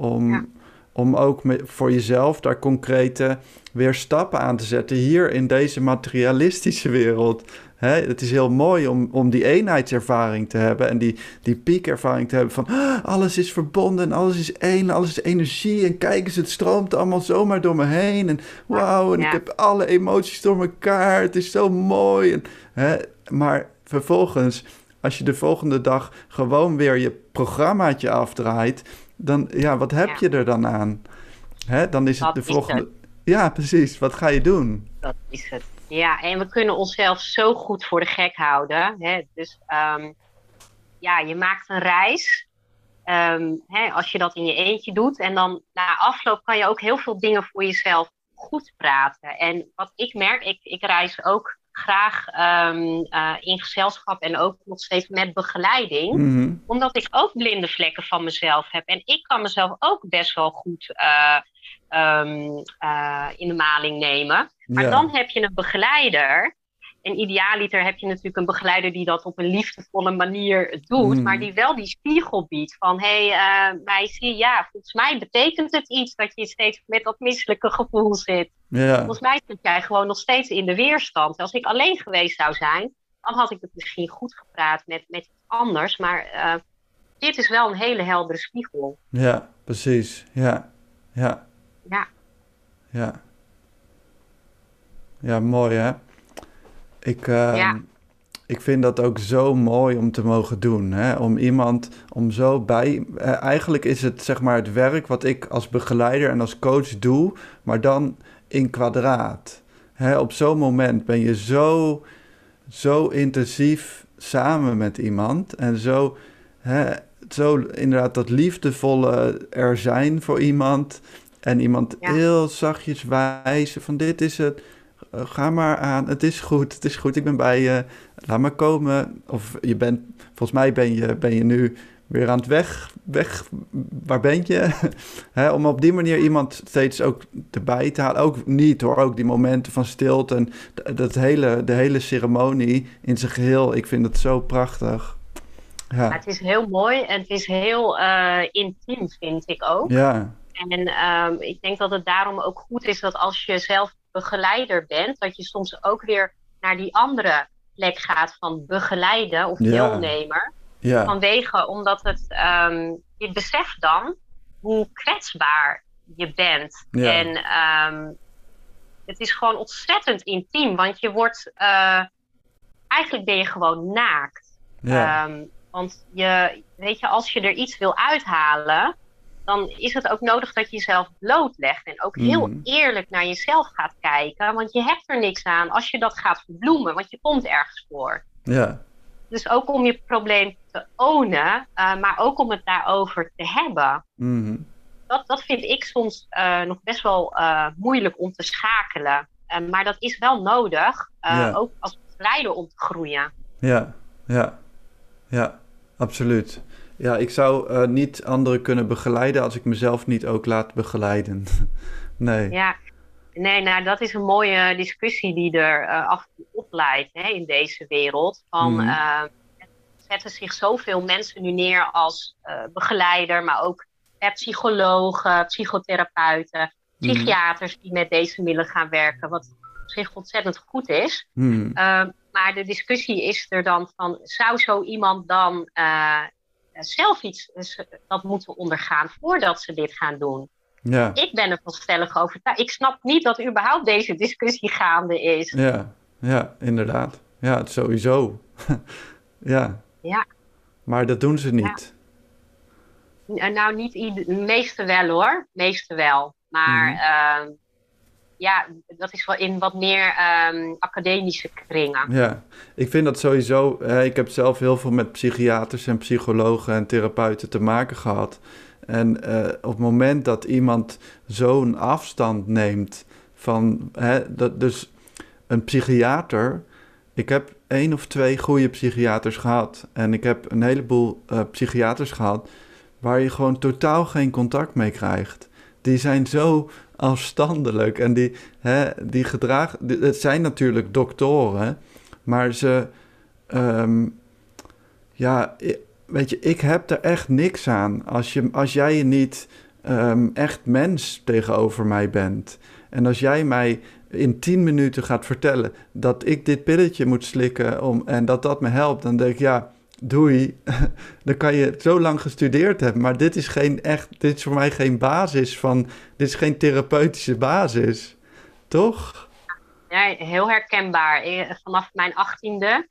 Speaker 3: om ook voor jezelf daar concrete weer stappen aan te zetten hier in deze materialistische wereld. Het is heel mooi om die eenheidservaring te hebben en die piekervaring te hebben van alles is verbonden en alles is één, alles is energie en kijk eens, het stroomt allemaal zomaar door me heen en wauw, en ik heb alle emoties door elkaar, het is zo mooi. Maar vervolgens, als je de volgende dag gewoon weer je programmaatje afdraait, dan, wat heb je er dan aan? Dan is het
Speaker 1: Dat
Speaker 3: de
Speaker 1: is
Speaker 3: volgende...
Speaker 1: het.
Speaker 3: Ja, precies. Wat ga je doen?
Speaker 1: Dat is het. Ja, en we kunnen onszelf zo goed voor de gek houden. Hè? Dus je maakt een reis. Als je dat in je eentje doet. En dan na afloop kan je ook heel veel dingen voor jezelf goed praten. En wat ik merk, ik reis ook graag in gezelschap en ook nog steeds met begeleiding.
Speaker 3: Mhm.
Speaker 1: Omdat ik ook blinde vlekken van mezelf heb. En ik kan mezelf ook best wel goed in de maling nemen. Maar
Speaker 3: Ja.
Speaker 1: dan heb je een begeleider. En idealiter heb je natuurlijk een begeleider die dat op een liefdevolle manier doet.
Speaker 3: Mm.
Speaker 1: Maar die wel die spiegel biedt van... meisje, volgens mij betekent het iets dat je steeds met dat misselijke gevoel zit.
Speaker 3: Ja.
Speaker 1: Volgens mij zit jij gewoon nog steeds in de weerstand. Als ik alleen geweest zou zijn, dan had ik het misschien goed gepraat met iets anders. Maar dit is wel een hele heldere spiegel.
Speaker 3: Ja, precies. Ja. Ja.
Speaker 1: Ja.
Speaker 3: Ja. Ja, mooi hè? Ik vind dat ook zo mooi om te mogen doen. Hè? Om zo bij... eigenlijk is het zeg maar het werk wat ik als begeleider en als coach doe, maar dan in kwadraat. Hè? Op zo'n moment ben je zo intensief samen met iemand en zo inderdaad dat liefdevolle er zijn voor iemand en iemand heel zachtjes wijzen van dit is het. Ga maar aan, het is goed, ik ben bij je, laat maar komen. Of volgens mij ben je nu weer aan het weg, waar ben je? Om op die manier iemand steeds ook erbij te halen. Ook niet hoor, ook die momenten van stilte en de hele ceremonie in zijn geheel. Ik vind het zo prachtig. Ja.
Speaker 1: Het is heel mooi en het is heel intiem, vind ik ook.
Speaker 3: Ja.
Speaker 1: En ik denk dat het daarom ook goed is dat als je zelf begeleider bent, dat je soms ook weer naar die andere plek gaat van begeleiden of deelnemer.
Speaker 3: Ja.
Speaker 1: Vanwege, omdat je beseft dan hoe kwetsbaar je bent.
Speaker 3: Ja.
Speaker 1: En het is gewoon ontzettend intiem, want je wordt, eigenlijk ben je gewoon naakt.
Speaker 3: Ja.
Speaker 1: Want als je er iets wil uithalen, dan is het ook nodig dat je jezelf blootlegt. En ook heel eerlijk naar jezelf gaat kijken. Want je hebt er niks aan als je dat gaat verbloemen. Want je komt ergens voor.
Speaker 3: Ja.
Speaker 1: Dus ook om je probleem te ownen. Maar ook om het daarover te hebben.
Speaker 3: Mm-hmm.
Speaker 1: Dat vind ik soms nog best wel moeilijk om te schakelen. Maar dat is wel nodig. Ook als begeleider om te groeien.
Speaker 3: Ja, absoluut. Ja, ik zou niet anderen kunnen begeleiden als ik mezelf niet ook laat begeleiden. Nee.
Speaker 1: Ja, Nee, nou, dat is een mooie discussie die er af en toe opleidt, hè, in deze wereld.
Speaker 3: Mhm.
Speaker 1: Zetten zich zoveel mensen nu neer als begeleider, maar ook psychologen, psychotherapeuten,
Speaker 3: Mhm.
Speaker 1: psychiaters die met deze middelen gaan werken, wat op zich ontzettend goed is.
Speaker 3: Mhm.
Speaker 1: Maar de discussie is er dan van, zou zo iemand dan zelf iets dat moeten ondergaan voordat ze dit gaan doen?
Speaker 3: Ja,
Speaker 1: Ik ben ervan stellig overtuigd. Ik snap niet dat überhaupt deze discussie gaande is.
Speaker 3: ja, ja, inderdaad. Ja, het sowieso. Ja,
Speaker 1: Ja,
Speaker 3: maar dat doen ze
Speaker 1: ja.
Speaker 3: niet.
Speaker 1: Nou, niet de meeste wel hoor. Meeste wel. Maar
Speaker 3: Mhm.
Speaker 1: ja, dat is wel in wat meer academische kringen.
Speaker 3: Ja, ik vind dat sowieso. Ik heb zelf heel veel met psychiaters en psychologen en therapeuten te maken gehad. En op het moment dat iemand zo'n afstand neemt van. Dus een psychiater. Ik heb 1 of 2 goede psychiaters gehad. En ik heb een heleboel psychiaters gehad waar je gewoon totaal geen contact mee krijgt. Die zijn zo afstandelijk en die gedragen. Het zijn natuurlijk doktoren, maar ze. ehm, ja, weet je, ik heb er echt niks aan als jij je niet echt mens tegenover mij bent. En als jij mij in 10 minuten gaat vertellen dat ik dit pilletje moet slikken en dat me helpt, dan denk ik, ja, doei. Dan kan je zo lang gestudeerd hebben, maar dit is voor mij geen basis dit is geen therapeutische basis, toch?
Speaker 1: Ja, heel herkenbaar. Vanaf mijn 18e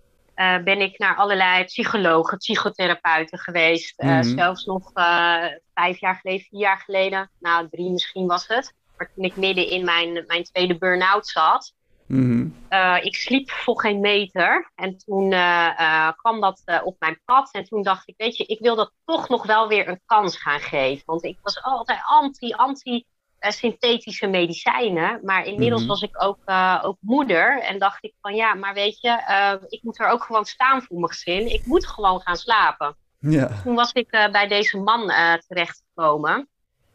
Speaker 1: ben ik naar allerlei psychologen, psychotherapeuten geweest.
Speaker 3: Mhm,
Speaker 1: Zelfs nog 5 jaar geleden, 4 jaar geleden. Nou, 3 misschien was het. Maar toen ik midden in mijn tweede burn-out zat.
Speaker 3: mhm,
Speaker 1: Ik sliep voor geen meter. En toen kwam dat op mijn pad. En toen dacht ik, weet je, ik wil dat toch nog wel weer een kans gaan geven. Want ik was altijd anti synthetische medicijnen. Maar inmiddels
Speaker 3: mhm.
Speaker 1: was ik ook moeder. En dacht ik van ja, maar weet je, ik moet er ook gewoon staan voor mijn gezin. Ik moet gewoon gaan slapen.
Speaker 3: Ja,
Speaker 1: Toen was ik bij deze man terechtgekomen.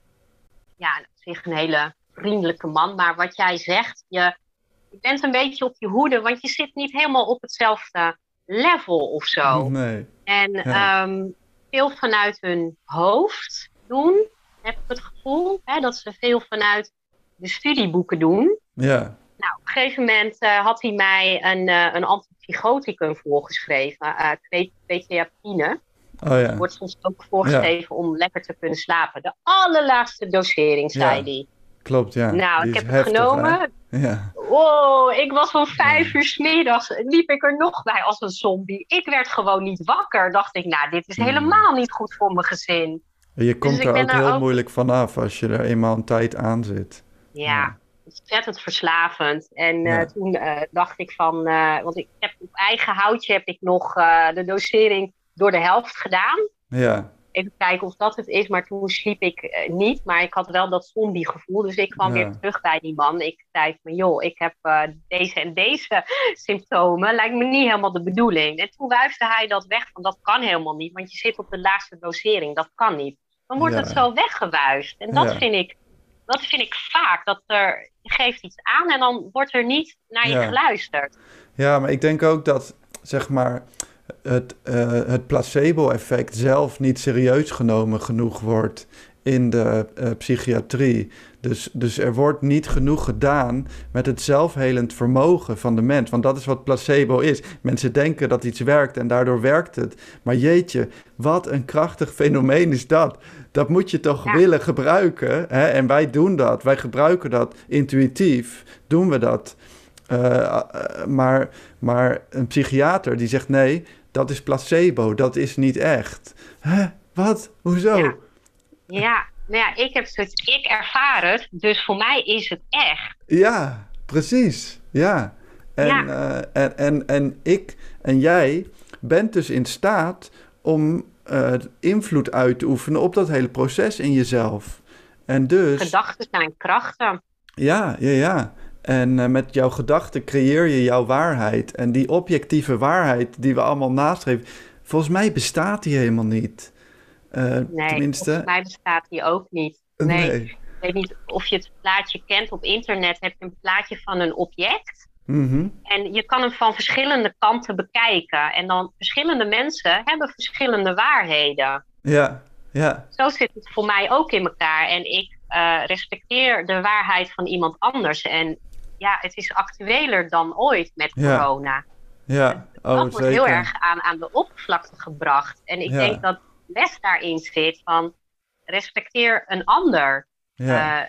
Speaker 1: Ja, op zich een hele vriendelijke man. Maar wat jij zegt, je bent een beetje op je hoede, want je zit niet helemaal op hetzelfde level of zo.
Speaker 3: nee,
Speaker 1: En
Speaker 3: ja,
Speaker 1: veel vanuit hun hoofd doen, heb ik het gevoel, hè, dat ze veel vanuit de studieboeken doen.
Speaker 3: ja,
Speaker 1: Nou, op een gegeven moment had hij mij een antipsychoticum voorgeschreven, quetiapine.
Speaker 3: oh ja,
Speaker 1: Wordt soms ook
Speaker 3: ja,
Speaker 1: voorgeschreven om lekker te kunnen slapen. De allerlaagste dosering, zei
Speaker 3: ja.
Speaker 1: hij.
Speaker 3: Klopt, ja.
Speaker 1: Nou,
Speaker 3: Die
Speaker 1: ik
Speaker 3: is
Speaker 1: heb het
Speaker 3: heftig, hè?
Speaker 1: genomen.
Speaker 3: Ja.
Speaker 1: Wow, ik was om
Speaker 3: Ja.
Speaker 1: 5 uur 's middags, liep ik er nog bij als een zombie. Ik werd gewoon niet wakker. Dacht ik, nou, dit is
Speaker 3: Hmm.
Speaker 1: helemaal niet goed voor mijn gezin.
Speaker 3: Je
Speaker 1: Dus
Speaker 3: komt
Speaker 1: ik
Speaker 3: er
Speaker 1: ben
Speaker 3: ook
Speaker 1: er
Speaker 3: heel
Speaker 1: ook,
Speaker 3: moeilijk vanaf als je er eenmaal een tijd aan zit. Ja,
Speaker 1: ja, ontzettend verslavend. En
Speaker 3: ja,
Speaker 1: toen dacht ik van, want ik heb op eigen houtje heb ik nog de dosering door de helft gedaan.
Speaker 3: ja,
Speaker 1: Even kijken of dat het is, maar toen sliep ik niet. Maar ik had wel dat zombiegevoel. Dus ik kwam weer
Speaker 3: ja,
Speaker 1: terug bij die man. Ik zei van, joh, ik heb deze en deze symptomen. Lijkt me niet helemaal de bedoeling. En toen wuifde hij dat weg van, dat kan helemaal niet. Want je zit op de laagste dosering, dat kan niet. Dan wordt het
Speaker 3: ja,
Speaker 1: zo weggewuifd. En
Speaker 3: ja,
Speaker 1: dat vind ik vaak. Je geeft iets aan en dan wordt er niet naar je
Speaker 3: ja.
Speaker 1: geluisterd.
Speaker 3: Ja, maar ik denk ook dat, zeg maar, het placebo-effect zelf niet serieus genomen genoeg wordt in de psychiatrie. Dus er wordt niet genoeg gedaan met het zelfhelend vermogen van de mens. Want dat is wat placebo is. Mensen denken dat iets werkt en daardoor werkt het. Maar jeetje, wat een krachtig fenomeen is dat. Dat moet je toch
Speaker 1: Ja,
Speaker 3: willen gebruiken. Hè? En wij doen dat. Wij gebruiken dat intuïtief. Doen we dat. Maar een psychiater die zegt nee, dat is placebo, dat is niet echt. Hè? Wat?
Speaker 1: ja,
Speaker 3: Hoezo?
Speaker 1: ja. Nou ja, ik ervaar het. Dus voor mij is het echt.
Speaker 3: Ja, precies. Ja. En,
Speaker 1: Ja.
Speaker 3: en ik en jij bent dus in staat om invloed uit te oefenen op dat hele proces in jezelf. En dus,
Speaker 1: Gedachten zijn krachten.
Speaker 3: ja, ja, ja. En met jouw gedachten creëer je jouw waarheid. En die objectieve waarheid die we allemaal nastreven, volgens mij bestaat die helemaal niet.
Speaker 1: Nee, volgens
Speaker 3: Tenminste,
Speaker 1: mij bestaat die ook niet. Nee.
Speaker 3: nee.
Speaker 1: weet niet of je het plaatje kent. Op internet heb je een plaatje van een object.
Speaker 3: Mhm.
Speaker 1: En je kan hem van verschillende kanten bekijken. En dan verschillende mensen hebben verschillende waarheden.
Speaker 3: Ja, ja,
Speaker 1: Zo zit het voor mij ook in elkaar. En ik respecteer de waarheid van iemand anders. En ja, het is actueler dan ooit met corona.
Speaker 3: ja.
Speaker 1: Dat wordt
Speaker 3: zeker.
Speaker 1: heel erg aan de oppervlakte gebracht. En ik denk dat de les daarin zit van respecteer een ander.
Speaker 3: Ja.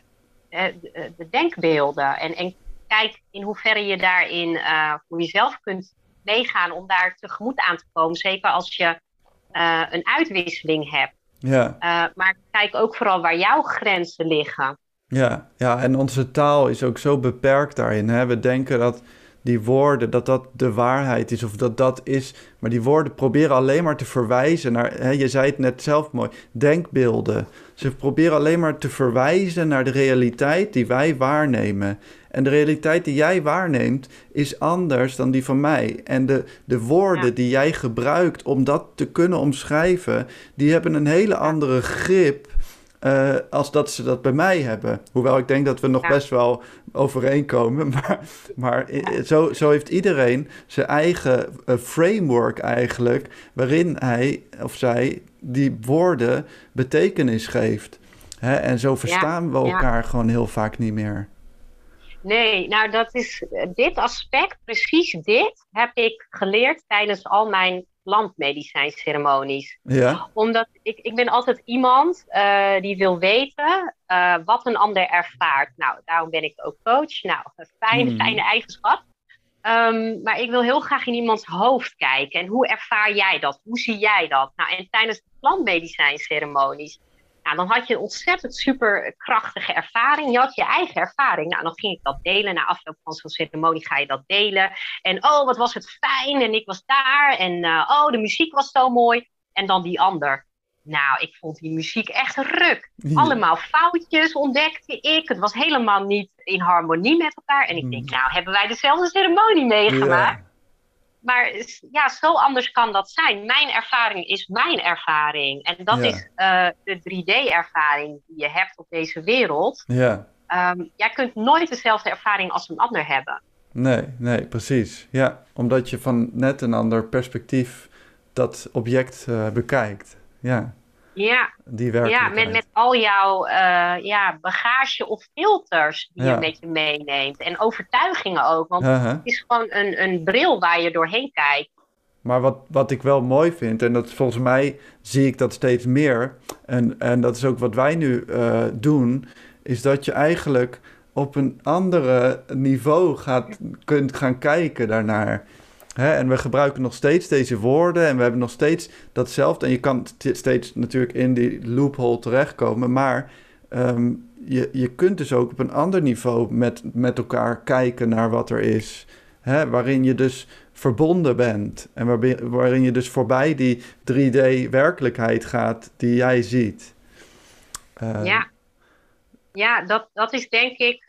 Speaker 1: De denkbeelden. En kijk in hoeverre je daarin voor jezelf kunt meegaan om daar tegemoet aan te komen. Zeker als je een uitwisseling hebt.
Speaker 3: Ja.
Speaker 1: Maar kijk ook vooral waar jouw grenzen liggen.
Speaker 3: Ja, en onze taal is ook zo beperkt daarin. Hè? We denken dat die woorden, dat de waarheid is of dat is. Maar die woorden proberen alleen maar te verwijzen naar, hè, je zei het net zelf mooi, denkbeelden. Ze proberen alleen maar te verwijzen naar de realiteit die wij waarnemen. En de realiteit die jij waarneemt is anders dan die van mij. En de woorden die jij gebruikt om dat te kunnen omschrijven, die hebben een hele andere grip als dat ze dat bij mij hebben. Hoewel ik denk dat we nog best wel overeenkomen. Maar zo heeft iedereen zijn eigen framework eigenlijk, waarin hij of zij die woorden betekenis geeft. Hè? En zo verstaan we elkaar gewoon heel vaak niet meer.
Speaker 1: Nee, nou dat is dit aspect, precies dit, heb ik geleerd tijdens al mijn plantmedicijnceremonies. Ja? Omdat ik ben altijd iemand die wil weten wat een ander ervaart. Nou, daarom ben ik ook coach. Nou, een fijne eigenschap. Maar ik wil heel graag in iemands hoofd kijken. En hoe ervaar jij dat? Hoe zie jij dat? Nou, en tijdens de plantmedicijnceremonies, nou, dan had je een ontzettend superkrachtige ervaring. Je had je eigen ervaring. Nou, dan ging ik dat delen. Na afloop van zo'n ceremonie ga je dat delen. En oh, wat was het fijn. En ik was daar. En oh, de muziek was zo mooi. En dan die ander. Nou, ik vond die muziek echt ruk. Allemaal foutjes ontdekte ik. Het was helemaal niet in harmonie met elkaar. En ik denk, nou, hebben wij dezelfde ceremonie meegemaakt? Ja. Maar ja, zo anders kan dat zijn. Mijn ervaring is mijn ervaring. En dat is de 3D-ervaring die je hebt op deze wereld. Ja. Jij kunt nooit dezelfde ervaring als een ander hebben.
Speaker 3: Nee, precies. Ja, omdat je van net een ander perspectief dat object bekijkt. Ja. Die werkelijkheid.
Speaker 1: Met al jouw bagage of filters die je met je meeneemt. En overtuigingen ook. Want het is gewoon een bril waar je doorheen kijkt.
Speaker 3: Maar wat ik wel mooi vind, en dat volgens mij zie ik dat steeds meer. En dat is ook wat wij nu doen. Is dat je eigenlijk op een andere niveau kunt gaan kijken daarnaar. En we gebruiken nog steeds deze woorden en we hebben nog steeds datzelfde. En je kan steeds natuurlijk in die loophole terechtkomen. Maar je kunt dus ook op een ander niveau met elkaar kijken naar wat er is. Waarin je dus verbonden bent. En waarin je dus voorbij die 3D-werkelijkheid gaat die jij ziet.
Speaker 1: Dat is denk ik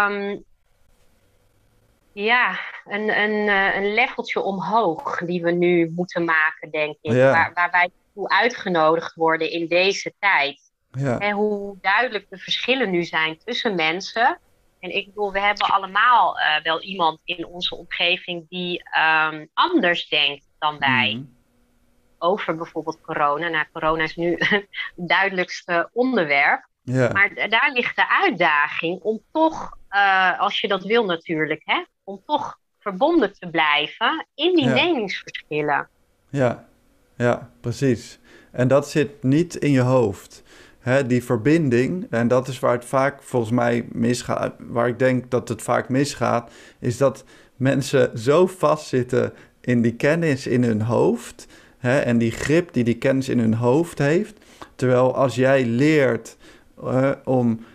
Speaker 1: een leveltje omhoog die we nu moeten maken, denk ik. Waar wij toe uitgenodigd worden in deze tijd. Ja. En hoe duidelijk de verschillen nu zijn tussen mensen. En ik bedoel, we hebben allemaal wel iemand in onze omgeving die anders denkt dan wij. Over bijvoorbeeld corona. Nou, corona is nu het duidelijkste onderwerp. Ja. Maar daar ligt de uitdaging om toch, als je dat wil natuurlijk, om toch verbonden te blijven in die meningsverschillen.
Speaker 3: Ja, precies. En dat zit niet in je hoofd. Die verbinding, en dat is waar het vaak volgens mij misgaat, waar ik denk dat het vaak misgaat, is dat mensen zo vastzitten in die kennis in hun hoofd, en die grip die kennis in hun hoofd heeft. Terwijl als jij leert om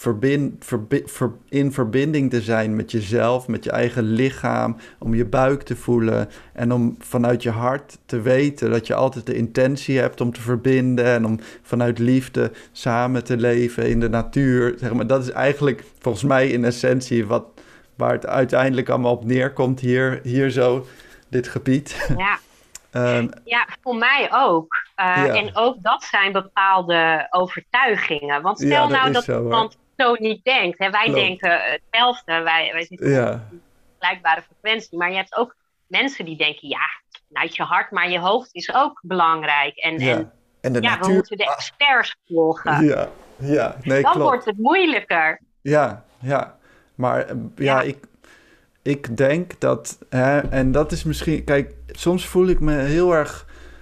Speaker 3: in verbinding te zijn met jezelf, met je eigen lichaam, om je buik te voelen en om vanuit je hart te weten dat je altijd de intentie hebt om te verbinden en om vanuit liefde samen te leven in de natuur. Zeg maar, dat is eigenlijk volgens mij in essentie waar het uiteindelijk allemaal op neerkomt hier zo, dit gebied.
Speaker 1: Ja, voor mij ook. En ook dat zijn bepaalde overtuigingen. Want stel nou dat iemand zo niet denkt. Hè. Wij
Speaker 3: Klopt.
Speaker 1: denken hetzelfde. Wij zitten
Speaker 3: Ja,
Speaker 1: op een vergelijkbare frequentie. Maar je hebt ook mensen die denken, ja, vanuit je hart, maar je hoofd is ook belangrijk. En
Speaker 3: ja. En de
Speaker 1: ja, we
Speaker 3: natuur.
Speaker 1: moeten de experts volgen.
Speaker 3: Ja, ja, nee,
Speaker 1: Dan
Speaker 3: klopt.
Speaker 1: wordt het moeilijker.
Speaker 3: Ja, ja. Maar
Speaker 1: Ja.
Speaker 3: ik denk dat, hè, en dat is misschien, kijk, soms voel ik me heel erg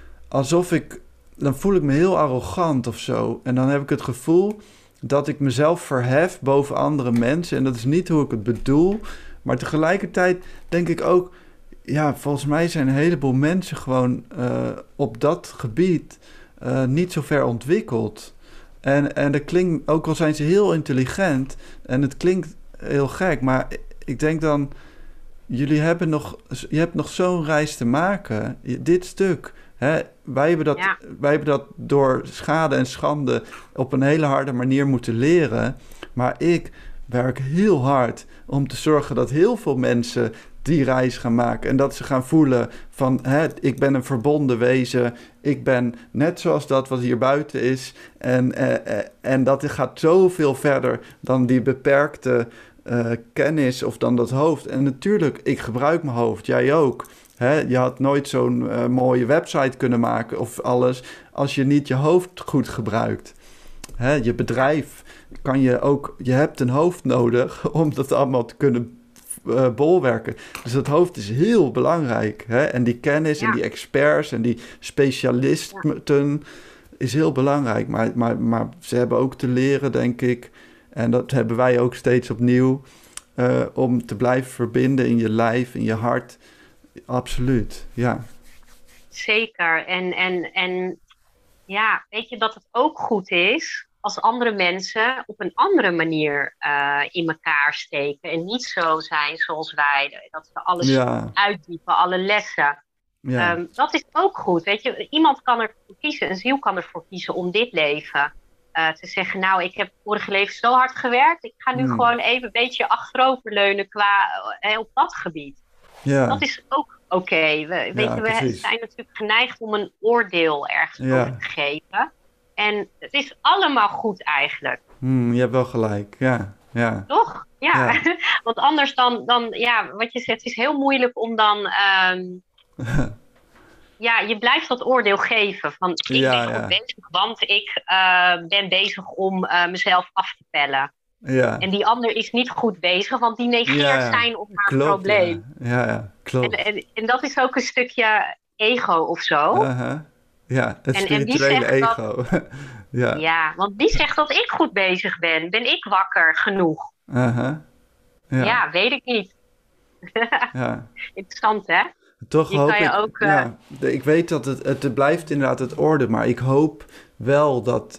Speaker 3: dan voel ik me heel arrogant of zo. En dan heb ik het gevoel dat ik mezelf verhef boven andere mensen. En dat is niet hoe ik het bedoel. Maar tegelijkertijd denk ik ook, ja, volgens mij zijn een heleboel mensen gewoon op dat gebied niet zo ver ontwikkeld. En dat klinkt, ook al zijn ze heel intelligent, en het klinkt heel gek, maar ik denk dan, je hebt nog zo'n reis te maken. Dit stuk, hè, wij hebben dat door schade en schande op een hele harde manier moeten leren. Maar ik werk heel hard om te zorgen dat heel veel mensen die reis gaan maken. En dat ze gaan voelen van, hè, ik ben een verbonden wezen. Ik ben net zoals dat wat hier buiten is. En dat gaat zoveel verder dan die beperkte kennis of dan dat hoofd. En natuurlijk, ik gebruik mijn hoofd. Jij ook. Hè? Je had nooit zo'n mooie website kunnen maken of alles als je niet je hoofd goed gebruikt. Hè? Je bedrijf je hebt een hoofd nodig om dat allemaal te kunnen bolwerken. Dus dat hoofd is heel belangrijk. Hè? En die kennis en die experts en die specialisten is heel belangrijk. Maar ze hebben ook te leren, denk ik. En dat hebben wij ook steeds opnieuw. Om te blijven verbinden in je lijf, in je hart. Absoluut, ja.
Speaker 1: Zeker. En ja, weet je dat het ook goed is als andere mensen op een andere manier in elkaar steken. En niet zo zijn zoals wij. Dat ze alles uitdiepen, alle lessen.
Speaker 3: Ja.
Speaker 1: Dat is ook goed. Weet je, iemand kan ervoor kiezen, een ziel kan ervoor kiezen om dit leven te zeggen. Nou, ik heb vorige leven zo hard gewerkt. Ik ga nu gewoon even een beetje achteroverleunen op dat gebied.
Speaker 3: Ja.
Speaker 1: Dat is ook oké. We zijn natuurlijk geneigd om een oordeel ergens over te geven. En het is allemaal goed eigenlijk.
Speaker 3: Je hebt wel gelijk, ja.
Speaker 1: Toch? Ja. Want anders dan, wat je zegt, het is heel moeilijk om dan... je blijft dat oordeel geven. Van, ik ben goed bezig, want ik ben bezig om mezelf af te pellen.
Speaker 3: Ja.
Speaker 1: En die ander is niet goed bezig, want die negeert zijn of haar probleem.
Speaker 3: Ja, klopt.
Speaker 1: En dat is ook een stukje ego of zo.
Speaker 3: Ja, het spirituele ego.
Speaker 1: Ja, want wie zegt dat ik goed bezig ben? Ben ik wakker genoeg? Ja, weet ik niet. Interessant, hè?
Speaker 3: Toch hoop ik... ik weet dat het blijft inderdaad het orde, maar ik hoop wel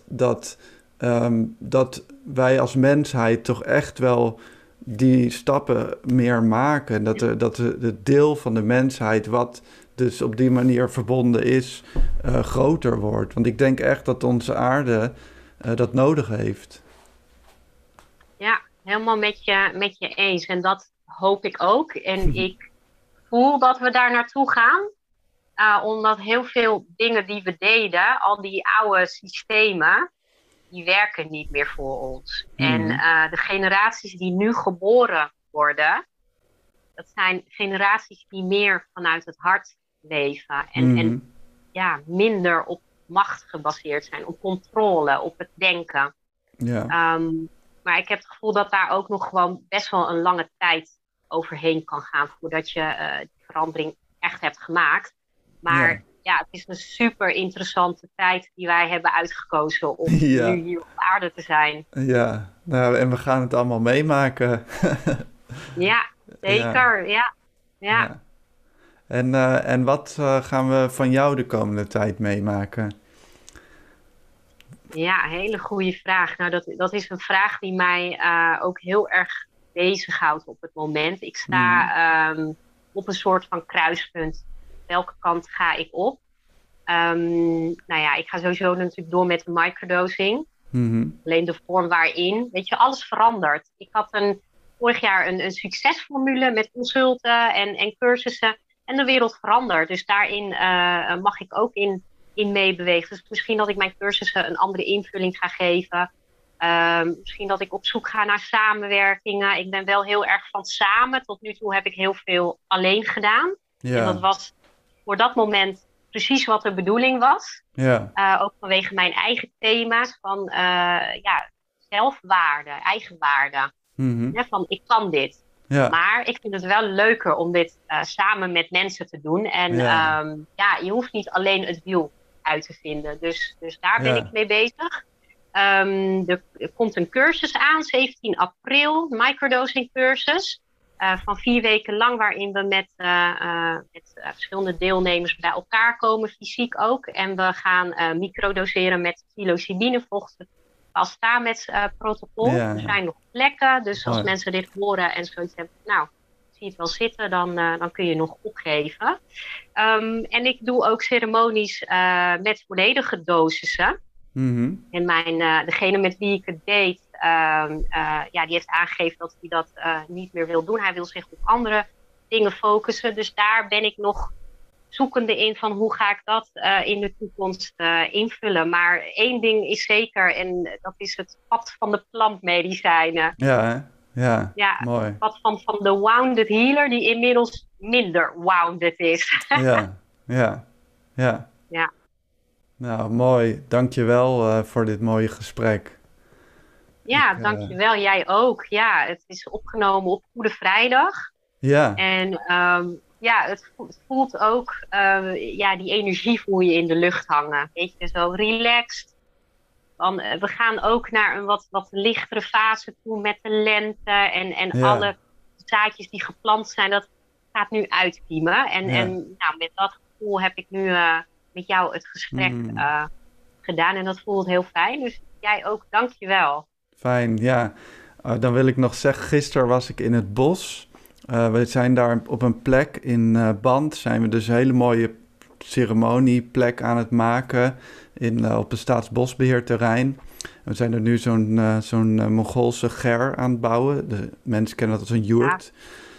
Speaker 3: dat wij als mensheid toch echt wel die stappen meer maken. Dat het deel van de mensheid wat dus op die manier verbonden is, groter wordt. Want ik denk echt dat onze aarde dat nodig heeft.
Speaker 1: Ja, helemaal met je eens. En dat hoop ik ook. En ik voel dat we daar naartoe gaan. Omdat heel veel dingen die we deden, al die oude systemen, die werken niet meer voor ons. En de generaties die nu geboren worden, dat zijn generaties die meer vanuit het hart leven. En minder op macht gebaseerd zijn, op controle, op het denken.
Speaker 3: Ja.
Speaker 1: Maar ik heb het gevoel dat daar ook nog gewoon best wel een lange tijd overheen kan gaan voordat je die verandering echt hebt gemaakt. Maar het is een super interessante tijd die wij hebben uitgekozen om nu hier op aarde te zijn.
Speaker 3: Ja, nou, en we gaan het allemaal meemaken.
Speaker 1: Ja, zeker. Ja.
Speaker 3: En wat gaan we van jou de komende tijd meemaken?
Speaker 1: Ja, hele goede vraag. Nou, dat is een vraag die mij ook heel erg bezighoudt op het moment. Ik sta op een soort van kruispunt. Welke kant ga ik op? Ik ga sowieso natuurlijk door met de microdosing. Alleen de vorm waarin, weet je, alles verandert. Ik had vorig jaar een succesformule met consulten en cursussen. En de wereld verandert. Dus daarin mag ik ook in meebewegen. Dus misschien dat ik mijn cursussen een andere invulling ga geven. Misschien dat ik op zoek ga naar samenwerkingen. Ik ben wel heel erg van samen. Tot nu toe heb ik heel veel alleen gedaan. En dat was voor dat moment precies wat de bedoeling was.
Speaker 3: Ja.
Speaker 1: Ook vanwege mijn eigen thema's van zelfwaarde, eigenwaarde. Van ik kan dit.
Speaker 3: Ja.
Speaker 1: Maar ik vind het wel leuker om dit samen met mensen te doen. En je hoeft niet alleen het wiel uit te vinden. Dus daar ben ik mee bezig. Er komt een cursus aan, 17 april, microdosing cursus. Van 4 weken lang, waarin we met verschillende deelnemers bij elkaar komen, fysiek ook. En we gaan microdoseren met psilocybine volgens het Pastamets-protocol. Er zijn nog plekken, dus als mensen dit horen en zoiets hebben, nou, zie het wel zitten, dan kun je nog opgeven. En ik doe ook ceremonies met volledige dosissen. En degene met wie ik het deed, die heeft aangegeven dat hij dat niet meer wil doen. Hij wil zich op andere dingen focussen. Dus daar ben ik nog zoekende in van hoe ga ik dat in de toekomst invullen. Maar één ding is zeker, en dat is het pad van de plantmedicijnen.
Speaker 3: Ja, mooi.
Speaker 1: Het pad van de wounded healer, die inmiddels minder wounded is.
Speaker 3: Ja. Nou, mooi. Dank je wel voor dit mooie gesprek.
Speaker 1: Ja, dankjewel. Jij ook. Ja, het is opgenomen op Goede Vrijdag.
Speaker 3: Ja.
Speaker 1: En het voelt ook, die energie voel je in de lucht hangen. Weet je, zo relaxed. We gaan ook naar een wat lichtere fase toe met de lente. En alle zaadjes die geplant zijn, dat gaat nu uitkiemen. En met dat gevoel heb ik nu met jou het gesprek gedaan. En dat voelt heel fijn. Dus jij ook, dankjewel.
Speaker 3: Fijn, ja. Dan wil ik nog zeggen, gisteren was ik in het bos. We zijn daar op een plek in Band. Zijn we dus een hele mooie ceremonieplek aan het maken op een staatsbosbeheerterrein. We zijn er nu zo'n Mongoolse ger aan het bouwen. De mensen kennen dat als een joert.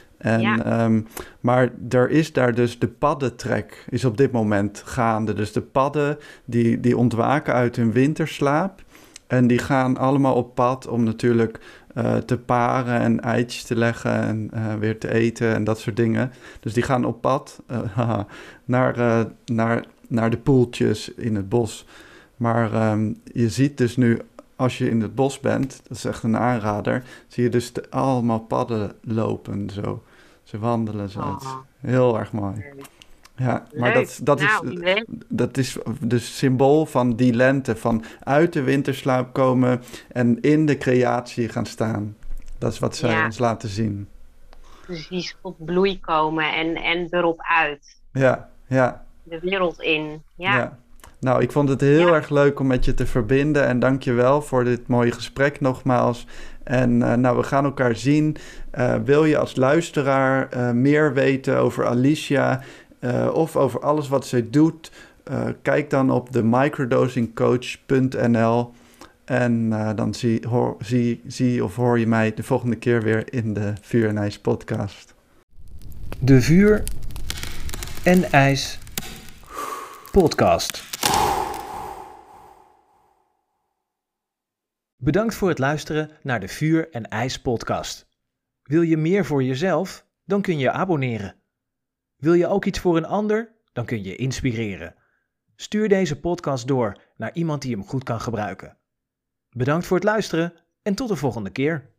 Speaker 3: Maar er is daar dus de paddentrek is op dit moment gaande. Dus de padden die ontwaken uit hun winterslaap. En die gaan allemaal op pad om natuurlijk te paren en eitjes te leggen en weer te eten en dat soort dingen. Dus die gaan op pad naar de poeltjes in het bos. Maar je ziet dus nu, als je in het bos bent, dat is echt een aanrader, zie je dus allemaal padden lopen zo. Ze wandelen zo. Het is heel erg mooi. Ja, maar dat is dus symbool van die lente, van uit de winterslaap komen en in de creatie gaan staan. Dat is wat zij ons laten zien.
Speaker 1: Precies, tot bloei komen en erop uit.
Speaker 3: Ja.
Speaker 1: De wereld in, ja.
Speaker 3: Nou, ik vond het heel erg leuk om met je te verbinden en dank je wel voor dit mooie gesprek nogmaals. En we gaan elkaar zien. Wil je als luisteraar meer weten over Alicia of over alles wat zij doet? Kijk dan op de microdosingcoach.nl en dan zie of hoor je mij de volgende keer weer in de Vuur en IJs podcast.
Speaker 2: De Vuur en IJs podcast. Bedankt voor het luisteren naar de Vuur en IJs podcast. Wil je meer voor jezelf? Dan kun je abonneren. Wil je ook iets voor een ander? Dan kun je inspireren. Stuur deze podcast door naar iemand die hem goed kan gebruiken. Bedankt voor het luisteren en tot de volgende keer.